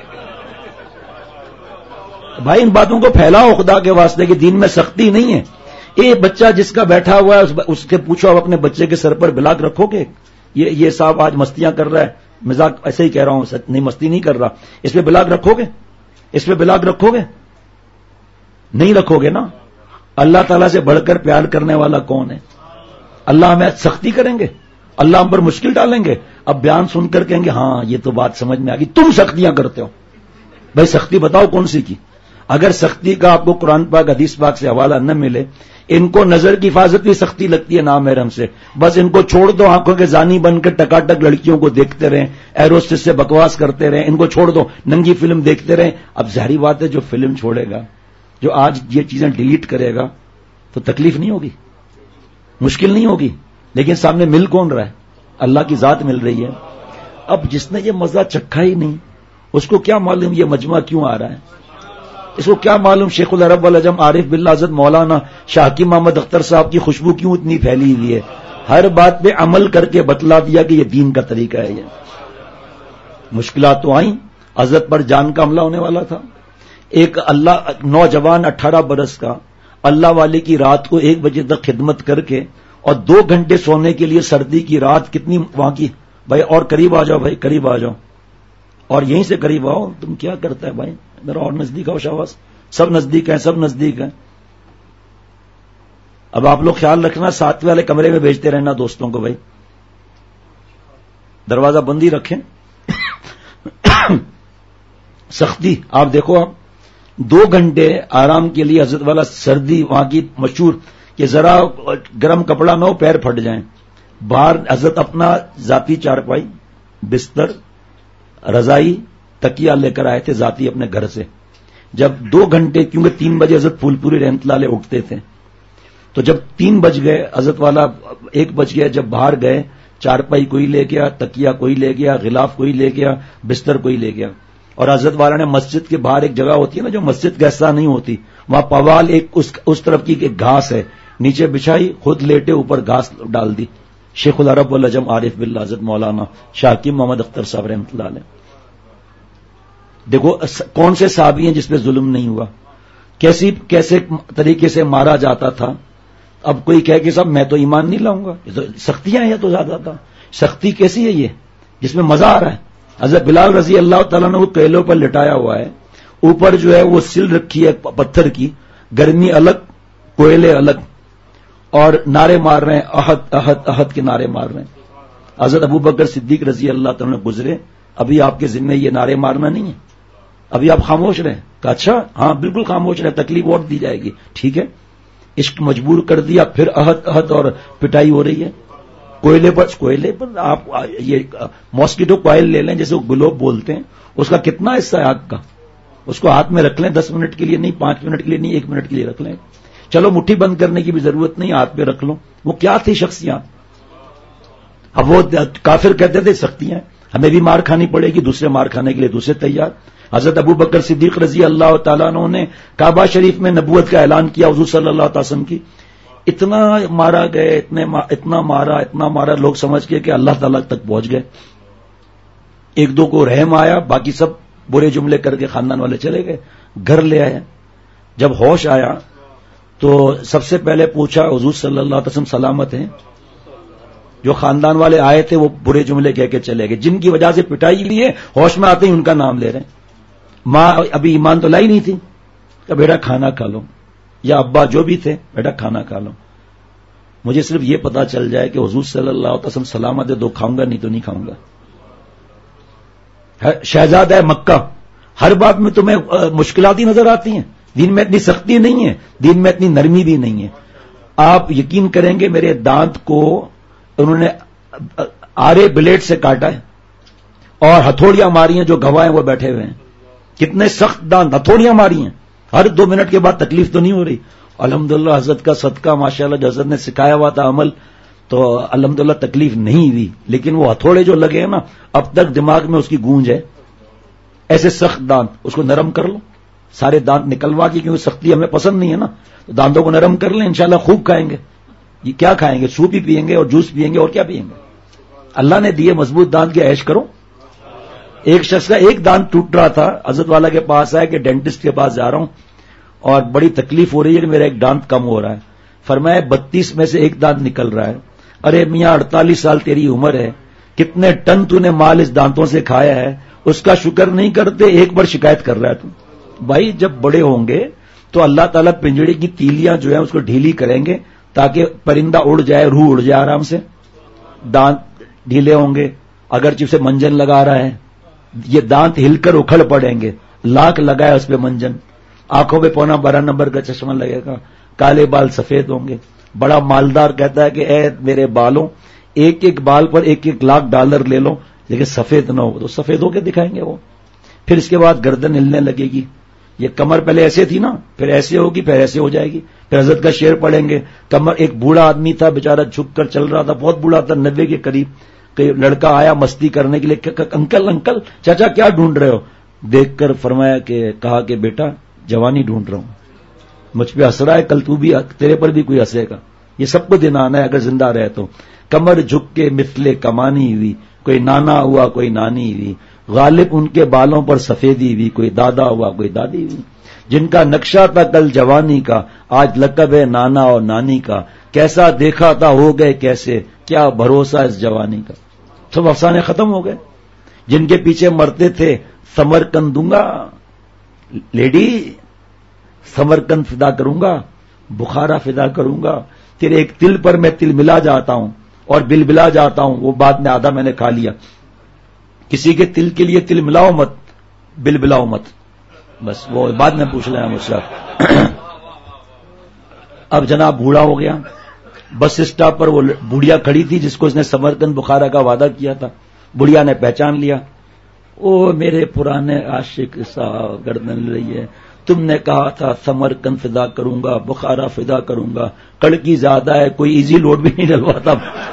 بھائی ان باتوں کو پھیلاؤ خدا کے واسطے کہ دین میں سختی نہیں ہے. ایک بچہ جس کا بیٹھا ہوا ہے اس کے پوچھو، اپنے بچے کے سر پر بلاک رکھو گے؟ یہ صاحب آج مستیاں کر رہا ہے، مذاق ایسے ہی کہہ رہا ہوں، نہیں مستی نہیں کر رہا. اس پہ بلاک رکھو گے؟ اس پہ بلاک رکھو گے؟ نہیں رکھو گے نا. اللہ تعالیٰ سے بڑھ کر پیار کرنے والا کون ہے؟ اللہ ہمیں سختی کریں گے؟ اللہ ہم پر مشکل ڈالیں گے؟ اب بیان سن کر کہیں گے ہاں یہ تو بات سمجھ میں آ گئی، تم سختیاں کرتے ہو. بھائی سختی بتاؤ کون سی کی؟ اگر سختی کا آپ کو قرآن پاک حدیث پاک سے حوالہ نہ ملے، ان کو نظر کی حفاظت بھی سختی لگتی ہے نامحرم سے. بس ان کو چھوڑ دو، آنکھوں کے زانی بن کر ٹکاٹک لڑکیوں کو دیکھتے رہیں، ایروسٹس سے بکواس کرتے رہیں، ان کو چھوڑ دو، ننگی فلم دیکھتے رہیں. اب ظاہری بات ہے جو فلم چھوڑے گا، جو آج یہ چیزیں ڈیلیٹ کرے گا تو تکلیف نہیں ہوگی، مشکل نہیں ہوگی. لیکن سامنے مل کون رہا ہے؟ اللہ کی ذات مل رہی ہے. اب جس نے یہ مزہ چکھا ہی نہیں، اس کو کیا معلوم یہ مجمع کیوں آ رہا ہے؟ اس کو کیا معلوم شیخ العرب والعجم عارف باللہ حضرت مولانا شاہ حکیم محمد اختر صاحب کی خوشبو کیوں اتنی پھیلی ہوئی ہے؟ ہر بات پہ عمل کر کے بتلا دیا کہ یہ دین کا طریقہ ہے. یہ مشکلات تو آئیں، حضرت پر جان کا حملہ ہونے والا تھا. ایک اللہ نوجوان 18 برس کا اللہ والے کی رات کو 1 بجے تک خدمت کر کے اور 2 گھنٹے سونے کے لیے سردی کی رات کتنی وہاں کی. بھائی اور قریب آ جاؤ، بھائی قریب آ جاؤ، اور یہیں سے قریب آؤ. تم کیا کرتا ہے بھائی؟ ذرا اور نزدیک آؤ. شاواز سب نزدیک ہیں، سب نزدیک ہیں. اب آپ لوگ خیال رکھنا، ساتھ والے کمرے میں بھیجتے رہنا دوستوں کو. بھائی دروازہ بند ہی رکھیں. سختی آپ دیکھو، آپ 2 گھنٹے آرام کے لیے حضرت والا سردی وہاں کی مشہور کہ ذرا گرم کپڑا نہ ہو پیر پھٹ جائیں. باہر حضرت اپنا ذاتی چارپائی، بستر، رضائی، تکیہ لے کر آئے تھے ذاتی اپنے گھر سے. جب 2 گھنٹے، کیونکہ 3 بجے حضرت پھول پوری رحمت اللہ علیہ اٹھتے تھے، تو جب 3 بج گئے حضرت والا 1 بج گیا، جب باہر گئے چارپائی کوئی لے گیا، تکیہ کوئی لے گیا، غلاف کوئی لے گیا، بستر کوئی لے گیا. اور حضرت والا نے مسجد کے باہر ایک جگہ ہوتی ہے نا جو مسجد کا حصہ نہیں ہوتی، وہاں پوال ایک اس طرف کی ایک گھاس ہے، نیچے بچھائی، خود لیٹے، اوپر گھاس ڈال دی. شیخ العرب والعجم عارف باللہ حضرت مولانا شاہ حکیم محمد اختر صاحب رحمۃ اللہ علیہ. دیکھو کون سے صحابی ہیں جس پہ ظلم نہیں ہوا، کیسے طریقے سے مارا جاتا تھا. اب کوئی کہے کہ صاحب میں تو ایمان نہیں لاؤں گا، یہ تو سختیاں ہیں تو زیادہ تھا. سختی کیسی ہے یہ جس میں مزہ آ رہا ہے؟ حضرت بلال رضی اللہ تعالیٰ نے وہ کیلوں پر لٹایا ہوا ہے، اوپر جو ہے وہ سل رکھی ہے پتھر کی، گرمی الگ، کوئلے الگ، اور نعرے مار رہے ہیں، احد احد احد کے نعرے مار رہے ہیں. حضرت ابو بکر صدیق رضی اللہ تعالیٰ نے گزرے، ابھی آپ کے ذمہ یہ نعرے مارنا نہیں ہے، ابھی آپ خاموش رہیں. کہا اچھا ہاں بالکل خاموش رہیں، تکلیف اور دی جائے گی. ٹھیک ہے، عشق مجبور کر دیا، پھر احد احد اور پٹائی ہو رہی ہے. کوئلے پر آپ یہ ماسکیٹو کوائل لے لیں جیسے وہ گلوب بولتے ہیں، اس کا کتنا حصہ ہے آگ کا، اس کو ہاتھ میں رکھ لیں 10 منٹ کے لیے نہیں، 5 منٹ کے لیے نہیں، 1 منٹ کے لیے رکھ لیں. چلو مٹھی بند کرنے کی بھی ضرورت نہیں، ہاتھ پہ رکھ لو. وہ کیا تھی شخصیات؟ اب وہ کافر کہتے تھے سختیاں ہمیں بھی مار کھانی پڑے گی، دوسرے مار کھانے کے لیے دوسرے تیار. حضرت ابو بکر صدیق رضی اللہ تعالیٰ عنہ نے کعبہ شریف میں نبوت کا اعلان کیا حضور صلی اللہ علیہ وسلم کی. اتنا مارا گئے، اتنا مارا لوگ سمجھ کے کہ اللہ تعالیٰ تک پہنچ گئے. ایک دو کو رحم آیا، باقی سب برے جملے کر کے خاندان والے چلے گئے، گھر لے آئے. جب ہوش آیا تو سب سے پہلے پوچھا حضور صلی اللہ علیہ وسلم سلامت ہیں؟ جو خاندان والے آئے تھے وہ برے جملے کہہ کے چلے گئے، جن کی وجہ سے پٹائی ہوئی ہے ہوش میں آتے ہی ان کا نام لے رہے ہیں. ماں ابھی ایمان تو لائی نہیں تھی کہ بیٹا کھانا کھا لو، یا ابا جو بھی تھے بیٹا کھانا کھا لو. مجھے صرف یہ پتا چل جائے کہ حضور صلی اللہ علیہ وسلم سلامت ہے تو کھاؤں گا، نہیں تو نہیں کھاؤں گا. شہزادہ ہے مکہ، ہر بات میں تمہیں مشکلات ہی نظر آتی ہیں، دین میں اتنی سختی نہیں ہے، دین میں اتنی نرمی بھی نہیں ہے. آپ یقین کریں گے میرے دانت کو انہوں نے آرے بلیڈ سے کاٹا ہے اور ہتھوڑیاں ماری ہیں، جو گواہ ہیں وہ بیٹھے ہوئے ہیں. کتنے سخت دانت، ہتھوڑیاں ماری ہیں، ہر 2 منٹ کے بعد تکلیف تو نہیں ہو رہی. الحمدللہ حضرت کا صدقہ ماشاءاللہ جو حضرت نے سکھایا ہوا تھا عمل، تو الحمدللہ تکلیف نہیں ہوئی. لیکن وہ ہتھوڑے جو لگے ہیں نا اب تک دماغ میں اس کی گونج ہے. ایسے سخت دانت، اس کو نرم کر لو، سارے دانت نکلوا کے، کیونکہ سختی ہمیں پسند نہیں ہے نا، تو دانتوں کو نرم کر لیں، انشاءاللہ خوب کھائیں گے. یہ کیا کھائیں گے؟ سوپ ہی پیئیں گے اور جوس پیئیں گے اور کیا پیئیں گے. اللہ نے دیے مضبوط دانت کے عیش کرو. ایک شخص کا ایک دانت ٹوٹ رہا تھا، حضرت والا کے پاس آیا کہ ڈینٹسٹ کے پاس جا رہا ہوں اور بڑی تکلیف ہو رہی ہے کہ میرا ایک دانت کم ہو رہا ہے. فرمایا 32 میں سے ایک دانت نکل رہا ہے. ارے میاں 48 سال تیری عمر ہے، کتنے ٹن تو نے مال اس دانتوں سے کھایا ہے، اس کا شکر نہیں کرتے، ایک بار شکایت کر رہا ہے تو. بھائی جب بڑے ہوں گے تو اللہ تعالیٰ پنجڑے کی تیلیاں جو ہیں اس کو ڈھیلی کریں گے تاکہ پرندہ اڑ جائے، روح اڑ جائے آرام سے. دانت ڈھیلے ہوں گے، اگرچہ اسے منجن لگا رہا ہے، یہ دانت ہل کر اکھڑ پڑیں گے. لاکھ لگایا اس پہ منجن، آنکھوں پہ 12 نمبر کا چشمہ لگے گا، کالے بال سفید ہوں گے. بڑا مالدار کہتا ہے کہ اے میرے بالوں، ایک ایک بال پر $1,00,000 لے لو لیکن سفید نہ ہو. تو سفید ہو کے دکھائیں گے وہ. پھر اس کے بعد گردن ہلنے لگے گی. یہ کمر پہلے ایسے تھی نا، پھر ایسے ہوگی، پھر ایسے ہو جائے گی. پھر حضرت کا شعر پڑھیں گے. کمر، ایک بوڑھا آدمی تھا بیچارہ جھک کر چل رہا تھا، بہت بوڑھا تھا، 90 کے قریب. کہ لڑکا آیا مستی کرنے کے لیے، انکل چاچا کیا ڈھونڈ رہے ہو؟ دیکھ کر فرمایا کہ کہا کہ بیٹا جوانی ڈھونڈ رہا ہوں. مجھ پہ ہنس رہا ہے، کل تو بھی تیرے پر بھی کوئی ہنسے گا. یہ سب کو دن آنا ہے اگر زندہ رہے تو. کمر جھک کے مثل کمانی ہوئی، کوئی نانا ہوا کوئی نانی ہوئی. غالب ان کے بالوں پر سفیدی ہوئی، کوئی دادا ہوا کوئی دادی ہوئی. جن کا نقشہ تھا کل جوانی کا، آج لقب ہے نانا اور نانی کا. کیسا دیکھا تھا ہو گئے کیسے، کیا بھروسہ اس جوانی کا. سب افسانے ختم ہو گئے. جن کے پیچھے مرتے تھے سمرقند دوں گا، لیڈی سمرقند فدا کروں گا، بخارا فدا کروں گا. تیرے ایک تل پر میں تل ملا جاتا ہوں اور بل بلا جاتا ہوں. وہ بعد میں آدھا میں نے کھا لیا. کسی کے تل کے لیے تل ملاؤ مت، بل بلاؤ مت، بس وہ بعد میں پوچھ لیں مجھ سے. اب جناب بوڑھا ہو گیا. بس اسٹاپ پر وہ بوڑھیا کھڑی تھی جس کو اس نے سمرقند بخارا کا وعدہ کیا تھا. بوڑھیا نے پہچان لیا. او میرے پرانے عاشق صاحب، گردن رہی ہے، تم نے کہا تھا سمرقند فدا کروں گا، بخارا فدا کروں گا. کڑکی زیادہ ہے، کوئی ایزی لوڈ بھی نہیں ڈلواتا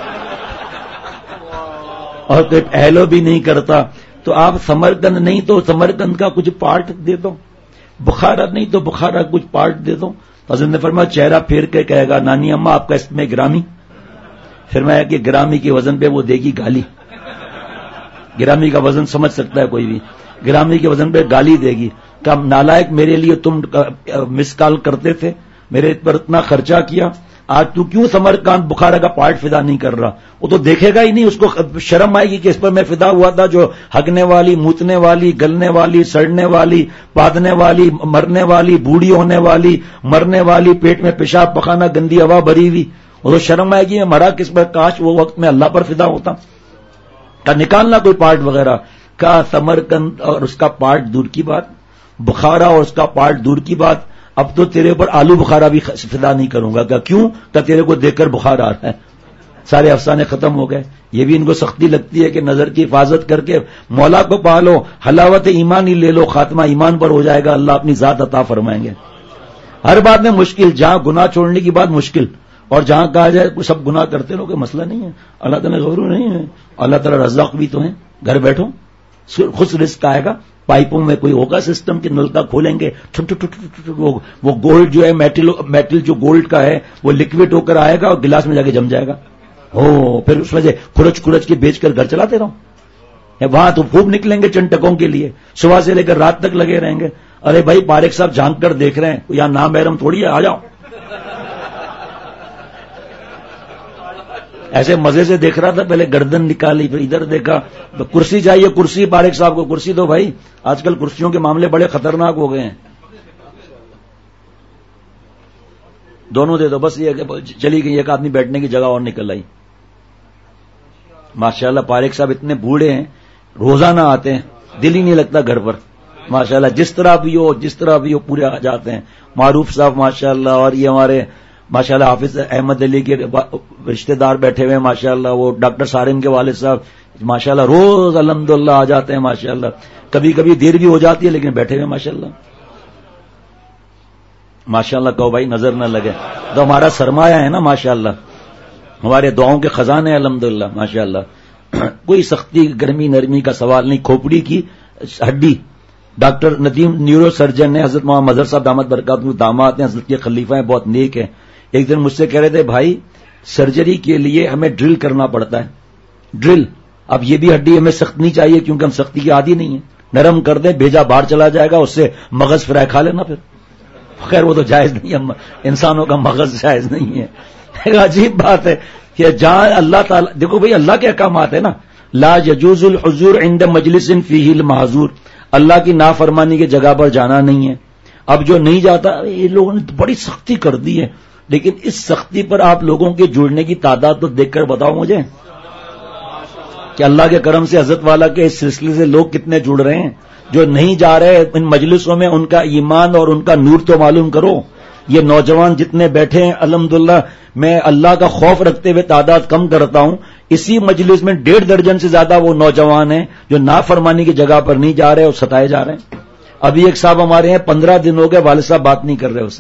اور کوئی پہلو بھی نہیں کرتا. تو آپ سمرقند نہیں تو سمرقند کا کچھ پارٹ دے دو، بخارا نہیں تو بخارا کچھ پارٹ دے دو. حضرت نے فرمایا چہرہ پھیر کے کہے گا نانی اماں آپ کا اس میں گرامی. فرمایا کہ گرامی کے وزن پہ وہ دے گی گالی. گرامی کا وزن سمجھ سکتا ہے کوئی بھی، گرامی کے وزن پہ گالی دے گی. کم نالائق، میرے لیے تم مس کال کرتے تھے، میرے پر اتنا خرچہ کیا، آج تو کیوں سمرقند بخارا کا پارٹ فدا نہیں کر رہا؟ وہ تو دیکھے گا ہی نہیں، اس کو شرم آئے گی کہ اس پر میں فدا ہوا تھا جو ہگنے والی، موتنے والی، گلنے والی، سڑنے والی، پادنے والی، مرنے والی، بوڑھی ہونے والی، مرنے والی، پیٹ میں پیشاب پخانہ گندی ہوا بھری ہوئی. وہ تو شرم آئے گی مرا کس پر، کاش وہ وقت میں اللہ پر فدا ہوتا. کا نکالنا کوئی پارٹ وغیرہ کا. سمرقند اور اس کا پارٹ دور کی بات، بخارا اور اس کا پارٹ دور کی بات. اب تو تیرے پر آلو بخارا بھی فدا نہیں کروں گا. کیوں؟ کہ تیرے کو دیکھ کر بخار آ رہا ہے. سارے افسانے ختم ہو گئے. یہ بھی ان کو سختی لگتی ہے کہ نظر کی حفاظت کر کے مولا کو پالو، حلاوت ایمان ہی لے لو، خاتمہ ایمان پر ہو جائے گا، اللہ اپنی ذات عطا فرمائیں گے. ہر بات میں مشکل، جہاں گناہ چھوڑنے کی بات مشکل، اور جہاں کہا جائے کوئی سب گناہ کرتے رہو کہ مسئلہ نہیں ہے، اللہ تعالیٰ غفور نہیں ہے، اللہ تعالیٰ رزاق بھی تو ہیں، گھر بیٹھو خود رزق آئے گا. پائپوں میں کوئی ہوگا سسٹم کہ نلکا کھولیں گے وہ گولڈ جو ہے میٹل جو گولڈ کا ہے وہ لکوڈ ہو کر آئے گا اور گلاس میں جا کے جم جائے گا. پھر اس میں سے کھرچ کے بیچ کر گھر چلاتے رہو. وہاں تو خوب نکلیں گے چنٹکوں کے لیے، صبح سے لے کر رات تک لگے رہیں گے. ارے بھائی پاریک صاحب جھانک کر دیکھ رہے ہیں، یہاں نام محرم تھوڑی ہے، آ جاؤ. ایسے مزے سے دیکھ رہا تھا، پہلے گردن نکالی پھر ادھر دیکھا. کرسی چاہیے، کرسی پاریک صاحب کو کرسی دو بھائی. آج کل کرسیوں کے معاملے بڑے خطرناک ہو گئے ہیں. دونوں دے دو بس. یہ چلی گئی، ایک آدمی بیٹھنے کی جگہ اور نکل آئی. ماشاءاللہ پاریک صاحب اتنے بوڑھے ہیں، روزانہ آتے ہیں، دل ہی نہیں لگتا گھر پر. ماشاءاللہ جس طرح بھی ہو پورے آ جاتے ہیں. معروف صاحب ماشاءاللہ، اور یہ ہمارے ماشاءاللہ حافظ احمد علی کے رشتہ دار بیٹھے ہوئے ہیں ماشاءاللہ، وہ ڈاکٹر سارم کے والد صاحب ماشاءاللہ روز الحمدللہ آ جاتے ہیں ماشاءاللہ. کبھی کبھی دیر بھی ہو جاتی ہے لیکن بیٹھے ہوئے ماشاءاللہ. ماشاءاللہ کہو بھائی نظر نہ لگے تو ہمارا سرمایہ ہے نا ماشاءاللہ، ہمارے دعاؤں کے خزانے ہیں الحمدللہ ماشاءاللہ. کوئی سختی گرمی نرمی کا سوال نہیں. کھوپڑی کی ہڈی ڈاکٹر ندیم نیورو سرجن نے، حضرت محمد مظہر صاحب دامت برکاتہ داماد ہیں، حضرت کے خلیفہ ہیں، بہت نیک ہیں. ایک دن مجھ سے کہہ رہے تھے بھائی سرجری کے لیے ہمیں ڈرل کرنا پڑتا ہے. ڈرل اب یہ بھی ہڈی ہمیں سخت نہیں چاہیے کیونکہ ہم سختی کے عادی نہیں ہیں. نرم کر دیں، بھیجا باہر چلا جائے گا، اس سے مغز فرائی کھا لینا. پھر خیر وہ تو جائز نہیں ہے، انسانوں کا مغز جائز نہیں ہے. ایک عجیب بات ہے کہ جہاں اللہ تعالیٰ دیکھو بھائی اللہ کے احکامات ہیں نا. لا يجوز الحضور عند مجلس فيه المحظور، اللہ کی نافرمانی کی جگہ پر جانا نہیں ہے. اب جو نہیں جاتا، یہ لوگوں نے بڑی سختی کر دی ہے، لیکن اس سختی پر آپ لوگوں کے جڑنے کی تعداد تو دیکھ کر بتاؤ مجھے کہ اللہ کے کرم سے حضرت والا کے اس سلسلے سے لوگ کتنے جڑ رہے ہیں. جو نہیں جا رہے ان مجلسوں میں، ان کا ایمان اور ان کا نور تو معلوم کرو. یہ نوجوان جتنے بیٹھے ہیں الحمدللہ، میں اللہ کا خوف رکھتے ہوئے تعداد کم کرتا ہوں، اسی مجلس میں 1.5 درجن سے زیادہ وہ نوجوان ہیں جو نافرمانی کی جگہ پر نہیں جا رہے اور ستائے جا رہے ہیں. ابھی ایک صاحب ہمارے ہیں 15 دن ہو گئے، والد صاحب بات نہیں کر رہے، اسے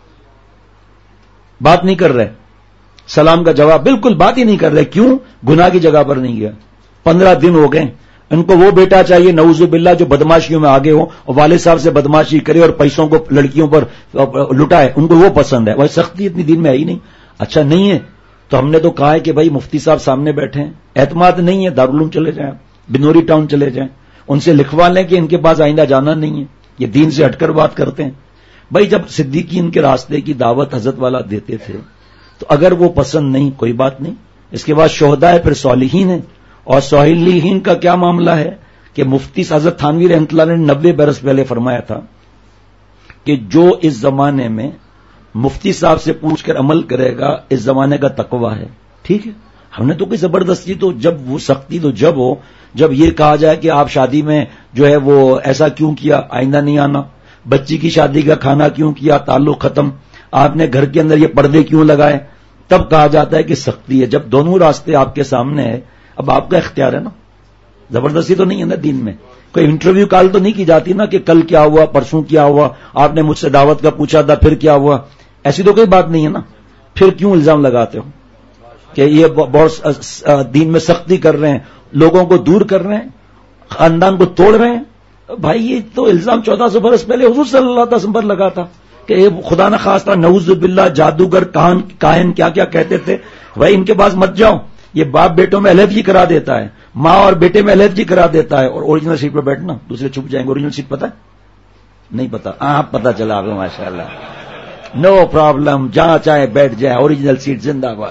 بات نہیں کر رہے، سلام کا جواب بالکل بات ہی نہیں کر رہے. کیوں؟ گناہ کی جگہ پر نہیں گیا. 15 دن ہو گئے. ان کو وہ بیٹا چاہیے نعوذ باللہ جو بدماشیوں میں آگے ہو اور والد صاحب سے بدماشی کرے اور پیسوں کو لڑکیوں پر لٹائے، ان کو وہ پسند ہے. وہ سختی اتنی دین میں ہے ہی نہیں. اچھا نہیں ہے تو ہم نے تو کہا ہے کہ بھائی مفتی صاحب سامنے بیٹھے ہیں، اعتماد نہیں ہے، دارالعلوم چلے جائیں، بنوری ٹاؤن چلے جائیں، ان سے لکھوا لیں کہ ان کے پاس آئندہ جانا نہیں ہے، یہ دین سے ہٹ کر بات کرتے ہیں. بھائی جب صدیقین کے راستے کی دعوت حضرت والا دیتے تھے تو اگر وہ پسند نہیں کوئی بات نہیں. اس کے بعد شہداء ہے، پھر صالحین ہیں. اور صالحین کا کیا معاملہ ہے کہ مفتی حضرت تھانوی رحمۃ اللہ نے 90 برس پہلے فرمایا تھا کہ جو اس زمانے میں مفتی صاحب سے پوچھ کر عمل کرے گا اس زمانے کا تقویٰ ہے. ٹھیک ہے، ہم نے تو کوئی زبردستی، تو جب وہ سختی تو جب ہو جب یہ کہا جائے کہ آپ شادی میں جو ہے وہ ایسا کیوں کیا، آئندہ نہیں آنا، بچی کی شادی کا کھانا کیوں کیا، تعلق ختم، آپ نے گھر کے اندر یہ پردے کیوں لگائے، تب کہا جاتا ہے کہ سختی ہے. جب دونوں راستے آپ کے سامنے ہے، اب آپ کا اختیار ہے نا، زبردستی تو نہیں ہے نا دین میں. کوئی انٹرویو کال تو نہیں کی جاتی نا کہ کل کیا ہوا، پرسوں کیا ہوا، آپ نے مجھ سے دعوت کا پوچھا تھا پھر کیا ہوا، ایسی تو کوئی بات نہیں ہے نا. پھر کیوں الزام لگاتے ہو کہ یہ بہت دین میں سختی کر رہے ہیں، لوگوں کو دور کر رہے ہیں، خاندان کو توڑ رہے ہیں. بھائی یہ تو الزام 1400 برس پہلے حضور صلی اللہ علیہ وسلم پر لگا تھا کہ خدا نہ خواستہ نعوذ باللہ جادوگر کاہن کیا کیا کہتے تھے. بھائی ان کے پاس مت جاؤ، یہ باپ بیٹوں میں علیحدگی کرا دیتا ہے، ماں اور بیٹے میں علیحدگی کرا دیتا ہے. اور اوریجنل سیٹ پہ بیٹھنا، دوسرے چھپ جائیں گے. اوریجنل سیٹ پتہ ہے؟ نہیں پتا. آپ پتا چلا آپ ماشاء اللہ، نو پرابلم، جہاں چاہے بیٹھ جائے، اوریجنل سیٹ زندہ باد.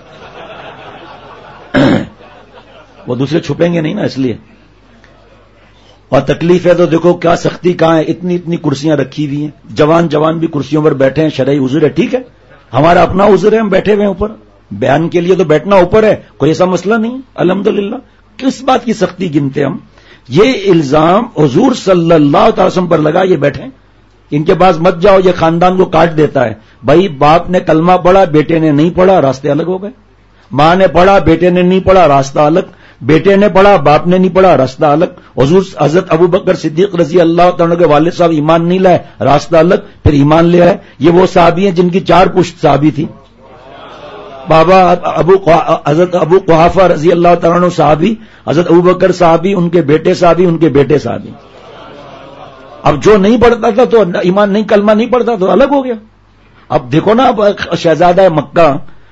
وہ دوسرے چھپیں گے نہیں نا، اس لیے. اور تکلیف ہے تو دیکھو کیا سختی کہاں ہے. اتنی اتنی کرسیاں رکھی ہوئی ہیں، جوان بھی کرسیوں پر بیٹھے ہیں، شرعی عذر ہے. ٹھیک ہے، ہمارا اپنا عذر ہے، ہم بیٹھے ہوئے ہیں اوپر، بیان کے لیے تو بیٹھنا اوپر ہے، کوئی ایسا مسئلہ نہیں. الحمدللہ کس بات کی سختی گنتے ہم. یہ الزام حضور صلی اللہ تعالی وسلم پر لگا، یہ بیٹھے ان کے پاس مت جاؤ، یہ خاندان کو کاٹ دیتا ہے. بھائی باپ نے کلمہ پڑھا، بیٹے نے نہیں پڑھا، راستے الگ ہو گئے. ماں نے پڑھا، بیٹے نے نہیں پڑھا، راستہ الگ. بیٹے نے پڑھا، باپ نے نہیں پڑھا، راستہ الگ. حضور حضرت ابو بکر صدیق رضی اللہ تعالیٰ کے والد صاحب ایمان نہیں لائے، راستہ الگ، پھر ایمان لے آئے. یہ وہ صحابی ہیں جن کی 4 پشت صحابی تھی. بابا حضرت ابو قحافہ رضی اللہ تعالیٰ عنہ صحابی، حضرت ابو بکر صحابی، ان کے بیٹے صحابی، ان کے بیٹے صحابی. اب جو نہیں پڑھتا تھا تو ایمان نہیں، کلمہ نہیں پڑھتا تو الگ ہو گیا. اب دیکھو نا، اب شہزادہ مکہ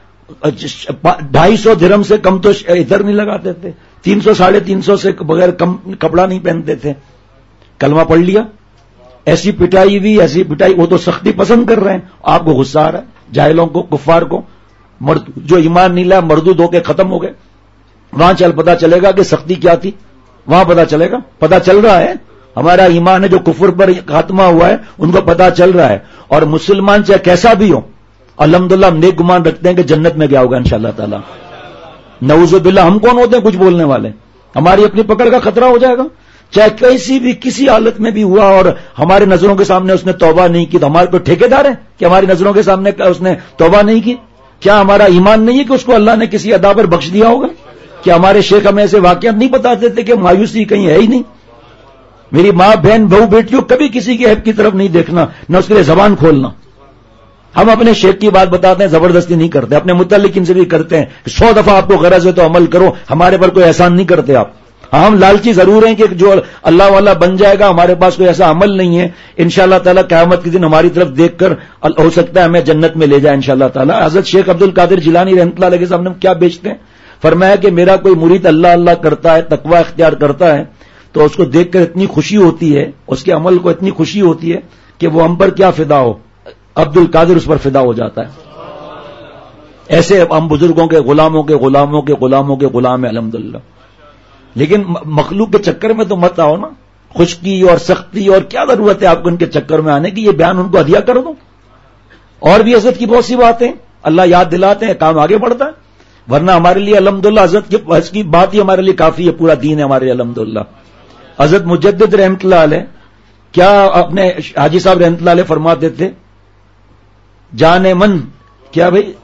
250 درہم سے کم تو ادھر نہیں لگاتے تھے، 300 350 سے بغیر کم کپڑا نہیں پہنتے تھے. کلمہ پڑھ لیا، ایسی پٹائی ہوئی، ایسی پٹائی. وہ تو سختی پسند کر رہے ہیں، آپ کو غصہ آ رہا ہے، جاہلوں کو، کفار کو. جو ایمان نہیں لایا مردود ہو کے ختم ہو گئے. وہاں پتا چلے گا کہ سختی کیا تھی، وہاں پتا چلے گا. پتا چل رہا ہے ہمارا ایمان ہے، جو کفر پر خاتمہ ہوا ہے ان کو پتا چل رہا ہے. اور مسلمان چاہے کیسا بھی ہو، الحمدللہ ہم نیک گمان رکھتے ہیں کہ جنت میں گیا ہوگا انشاءاللہ تعالی. نعوذ باللہ، ہم کون ہوتے ہیں کچھ بولنے والے؟ ہماری اپنی پکڑ کا خطرہ ہو جائے گا. چاہے کیسی بھی کسی حالت میں بھی ہوا اور ہمارے نظروں کے سامنے اس نے توبہ نہیں کی، تو ہمارے کوئی ٹھیکیدار ہے کہ ہماری نظروں کے سامنے اس نے توبہ نہیں کی؟ کیا ہمارا ایمان نہیں ہے کہ اس کو اللہ نے کسی ادا پر بخش دیا ہوگا؟ کیا ہمارے شیخ ہمیں ایسے واقعات نہیں بتاتے تھے کہ مایوسی کہیں ہے ہی نہیں؟ میری ماں، بہن، بہو، بیٹیوں، کبھی کسی کے عیب کی طرف نہیں دیکھنا، نہ اس کے لیے زبان کھولنا. ہم اپنے شیخ کی بات بتاتے ہیں، زبردستی نہیں کرتے. اپنے متعلقین سے بھی کرتے ہیں کہ 100 دفعہ آپ کو غرض ہے تو عمل کرو، ہمارے پر کوئی احسان نہیں کرتے آپ. ہم لالچی ضرور ہیں کہ جو اللہ والا بن جائے گا، ہمارے پاس کوئی ایسا عمل نہیں ہے. انشاءاللہ تعالی قیامت کے دن ہماری طرف دیکھ کر ہو سکتا ہے ہمیں جنت میں لے جائے انشاءاللہ تعالی. حضرت شیخ عبد القادر جیلانی رحمۃ اللہ علیہ کے سامنے کیا بیچتے ہیں؟ فرمایا کہ میرا کوئی مرید اللہ اللہ کرتا ہے، تقوی اختیار کرتا ہے، تو اس کو دیکھ کر اتنی خوشی ہوتی ہے، اس کے عمل کو اتنی خوشی ہوتی ہے کہ وہ ہم پر کیا فدا ہو، عبد القادر اس پر فدا ہو جاتا ہے. ایسے ہم بزرگوں کے غلاموں کے غلاموں کے غلاموں کے غلام ہیں الحمدللہ. لیکن مخلوق کے چکر میں تو مت آؤ نا. خشکی اور سختی اور کیا ضرورت ہے آپ کو ان کے چکر میں آنے کی؟ یہ بیان ان کو ہدیہ کر دو. اور بھی حضرت کی بہت سی باتیں اللہ یاد دلاتے ہیں، کام آگے بڑھتا ہے. ورنہ ہمارے لیے الحمدللہ حضرت کی بات ہی ہمارے لیے کافی ہے، پورا دین ہے ہمارے لیے الحمدللہ. حضرت مجدد رحمۃ اللہ علیہ کیا اپنے حاجی صاحب رحمۃ اللہ علیہ فرماتے تھے، جانے من، کیا بھائی،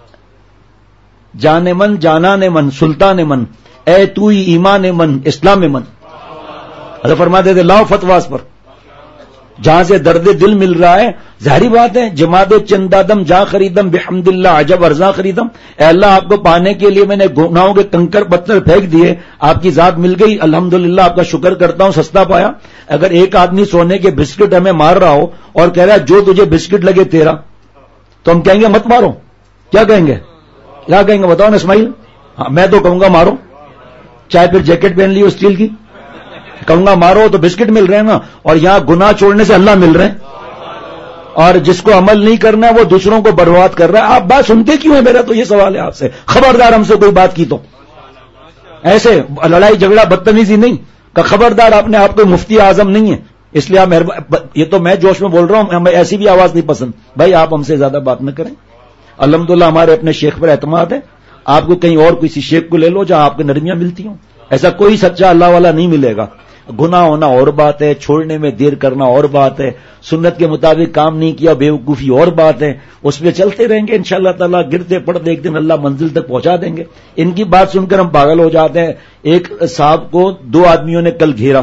جانے من، جانان من، سلطان من، اے تو ہی ایمان من، اسلام من. حضرت فرماتے تھے لاؤ فتواس پر، جہاں سے درد دل مل رہا ہے. ظاہری بات ہے، جماد چندادم جا خریدم بحمد اللہ عجب ارزاں خریدم. اے اللہ، آپ کو پانے کے لیے میں نے گناہوں کے کنکر پتھر پھینک دیے، آپ کی ذات مل گئی، الحمدللہ آپ کا شکر کرتا ہوں، سستا پایا. اگر ایک آدمی سونے کے بسکٹ ہمیں مار رہا ہو اور کہہ رہا ہے جو تجھے بسکٹ لگے تیرا، تو ہم کہیں گے مت مارو؟ کیا کہیں گے؟ کیا کہیں گے بتاؤ نا اسماعیل؟ ہاں میں تو کہوں گا مارو، چاہے پھر جیکٹ پہن لی اسٹیل کی، کہوں گا مارو تو بسکٹ مل رہے ہیں نا. اور یہاں گناہ چھوڑنے سے اللہ مل رہے ہیں، اور جس کو عمل نہیں کرنا ہے وہ دوسروں کو برباد کر رہا ہے. آپ بات سنتے کیوں ہیں؟ میرا تو یہ سوال ہے آپ سے. خبردار ہم سے کوئی بات کی تو ایسے لڑائی جھگڑا بدتمیزی نہیں کہ خبردار، آپ نے آپ کو مفتی اعظم نہیں ہے اس لیے آپ یہ تو میں جوش میں بول رہا ہوں، ہمیں ایسی بھی آواز نہیں پسند. بھائی آپ ہم سے زیادہ بات نہ کریں. الحمدللہ ہمارے اپنے شیخ پر اعتماد ہے. آپ کو کہیں اور کسی شیخ کو لے لو جہاں آپ کو نرمیاں ملتی ہوں. ایسا کوئی سچا اللہ والا نہیں ملے گا. گناہ ہونا اور بات ہے، چھوڑنے میں دیر کرنا اور بات ہے، سنت کے مطابق کام نہیں کیا بیوقوفی اور بات ہے. اس میں چلتے رہیں گے انشاءاللہ تعالیٰ، گرتے پڑتے ایک دن اللہ منزل تک پہنچا دیں گے. ان کی بات سن کر ہم پاگل ہو جاتے ہیں. ایک صاحب کو 2 آدمیوں نے کل گھیرا،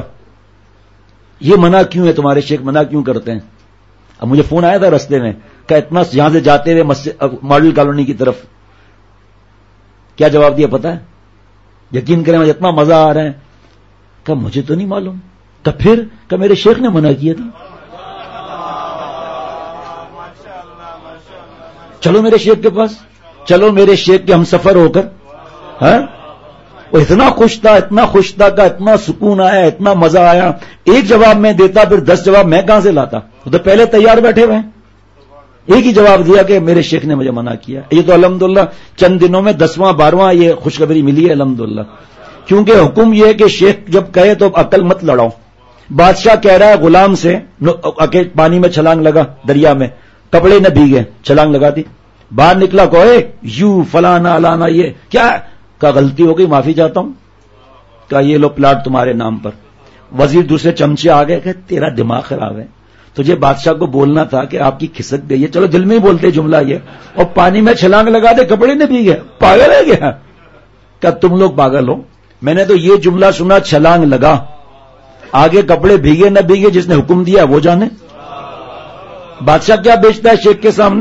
یہ منع کیوں ہے، تمہارے شیخ منع کیوں کرتے ہیں؟ اب مجھے فون آیا تھا رستے میں کہ اتنا یہاں سے جاتے ہوئے ماڈل کالونی کی طرف، کیا جواب دیا پتا ہے؟ یقین کریں مجھے اتنا مزہ آ رہا ہے کہ مجھے تو نہیں معلوم. تو پھر کہ میرے شیخ نے منع کیا تھا. چلو میرے شیخ کے پاس، چلو میرے شیخ کے ہم سفر ہو کر. ہاں وہ اتنا خوش تھا، اتنا خوش تھا کہ اتنا سکون آیا، اتنا مزہ آیا. ایک جواب میں دیتا پھر 10 جواب میں کہاں سے لاتا؟ وہ تو پہلے تیار بیٹھے ہوئے ہیں. ایک ہی جواب دیا کہ میرے شیخ نے مجھے منع کیا. یہ تو الحمدللہ چند دنوں میں 10واں 12واں یہ خوشخبری ملی ہے الحمدللہ. کیونکہ حکم یہ ہے کہ شیخ جب کہے تو عقل مت لڑاؤ. بادشاہ کہہ رہا ہے غلام سے، پانی میں چھلانگ لگا، دریا میں کپڑے نہ بھیگے، چھلانگ لگا دی. باہر نکلا کوئے یو فلانا الانا، یہ کیا کا غلطی ہو گئی، معافی چاہتا ہوں. کہ یہ لو پلاٹ تمہارے نام پر. وزیر دوسرے چمچے آ گئے کہ تیرا دماغ خراب ہے، تجھے بادشاہ کو بولنا تھا کہ آپ کی کھسک گئی ہے. چلو دل میں ہی بولتے جملہ یہ، اور پانی میں چھلانگ لگا دے، کپڑے نہ بھیگے، پاگل ہے گیا. کیا تم لوگ پاگل ہو؟ میں نے تو یہ جملہ سنا، چھلانگ لگا، آگے کپڑے بھیگے نہ بھیگے جس نے حکم دیا وہ جانے. بادشاہ کیا بیچتا ہے شیخ کے سامنے؟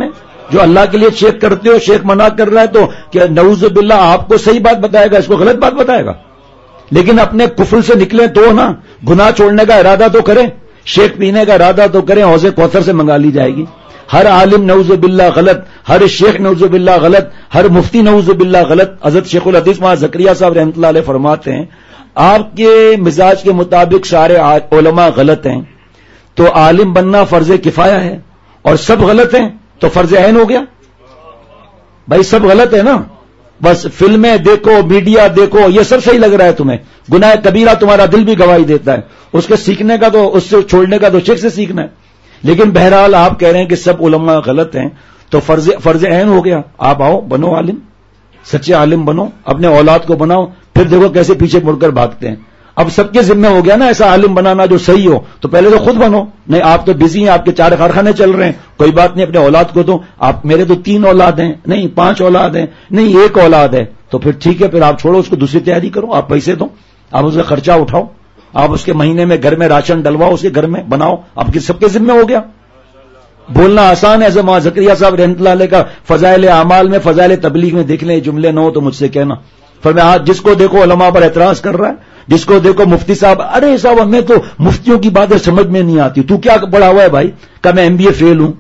جو اللہ کے لیے شیخ کرتے ہو, شیخ منع کر رہا ہے تو کیا نعوذ باللہ آپ کو صحیح بات بتائے گا, اس کو غلط بات بتائے گا؟ لیکن اپنے کفر سے نکلیں تو نا, گناہ چھوڑنے کا ارادہ تو کریں, شیخ پینے کا ارادہ تو کریں, حوض کوثر سے منگا لی جائے گی. ہر عالم نعوذ باللہ غلط, ہر شیخ نعوذ باللہ غلط, ہر مفتی نعوذ باللہ غلط. حضرت شیخ الحدیث مولانا زکریا صاحب رحمۃ اللہ علیہ فرماتے ہیں آپ کے مزاج کے مطابق سارے علماء غلط ہیں تو عالم بننا فرض کفایہ ہے, اور سب غلط ہیں تو فرض عین ہو گیا. بھائی سب غلط ہے نا, بس فلمیں دیکھو, میڈیا دیکھو, یہ سب صحیح لگ رہا ہے تمہیں, گناہ کبیرہ تمہارا دل بھی گواہی دیتا ہے, اس کے سیکھنے کا تو, اس سے چھوڑنے کا تو شیخ سے سیکھنا ہے. لیکن بہرحال آپ کہہ رہے ہیں کہ سب علماء غلط ہیں تو فرض عین ہو گیا. آپ آؤ, بنو عالم, سچے عالم بنو, اپنے اولاد کو بناؤ, پھر دیکھو کیسے پیچھے مڑ کر بھاگتے ہیں. اب سب کے ذمہ ہو گیا نا ایسا عالم بنانا جو صحیح ہو, تو پہلے تو خود بنو. نہیں آپ تو بزی ہیں, آپ کے 4 کارخانے چل رہے ہیں, کوئی بات نہیں, اپنے اولاد کو تو آپ, میرے تو 3 اولاد ہیں, نہیں 5 اولاد ہیں, نہیں 1 اولاد ہے, تو پھر ٹھیک ہے, پھر آپ چھوڑو اس کو, دوسری تیاری کرو, آپ پیسے دو, آپ اس کا خرچہ اٹھاؤ, آپ اس کے مہینے میں گھر میں راشن ڈلواؤ, اس کے گھر میں بناؤ, آپ کے سب کے ذمہ ہو گیا. بولنا آسان ہے. مولانا زکریا صاحب رحمۃ اللہ علیہ کا فضائل اعمال میں, فضائل تبلیغ میں دیکھ لیں, جملے نہ ہو تو مجھ سے کہنا. فرمایا آج جس کو دیکھو علماء پر اعتراض کر رہا ہے, جس کو دیکھو مفتی صاحب, ارے صاحب ہمیں تو مفتیوں کی باتیں سمجھ میں نہیں آتی, تو کیا پڑھا ہوا ہے بھائی؟ کہ میں MBA فیل ہوں.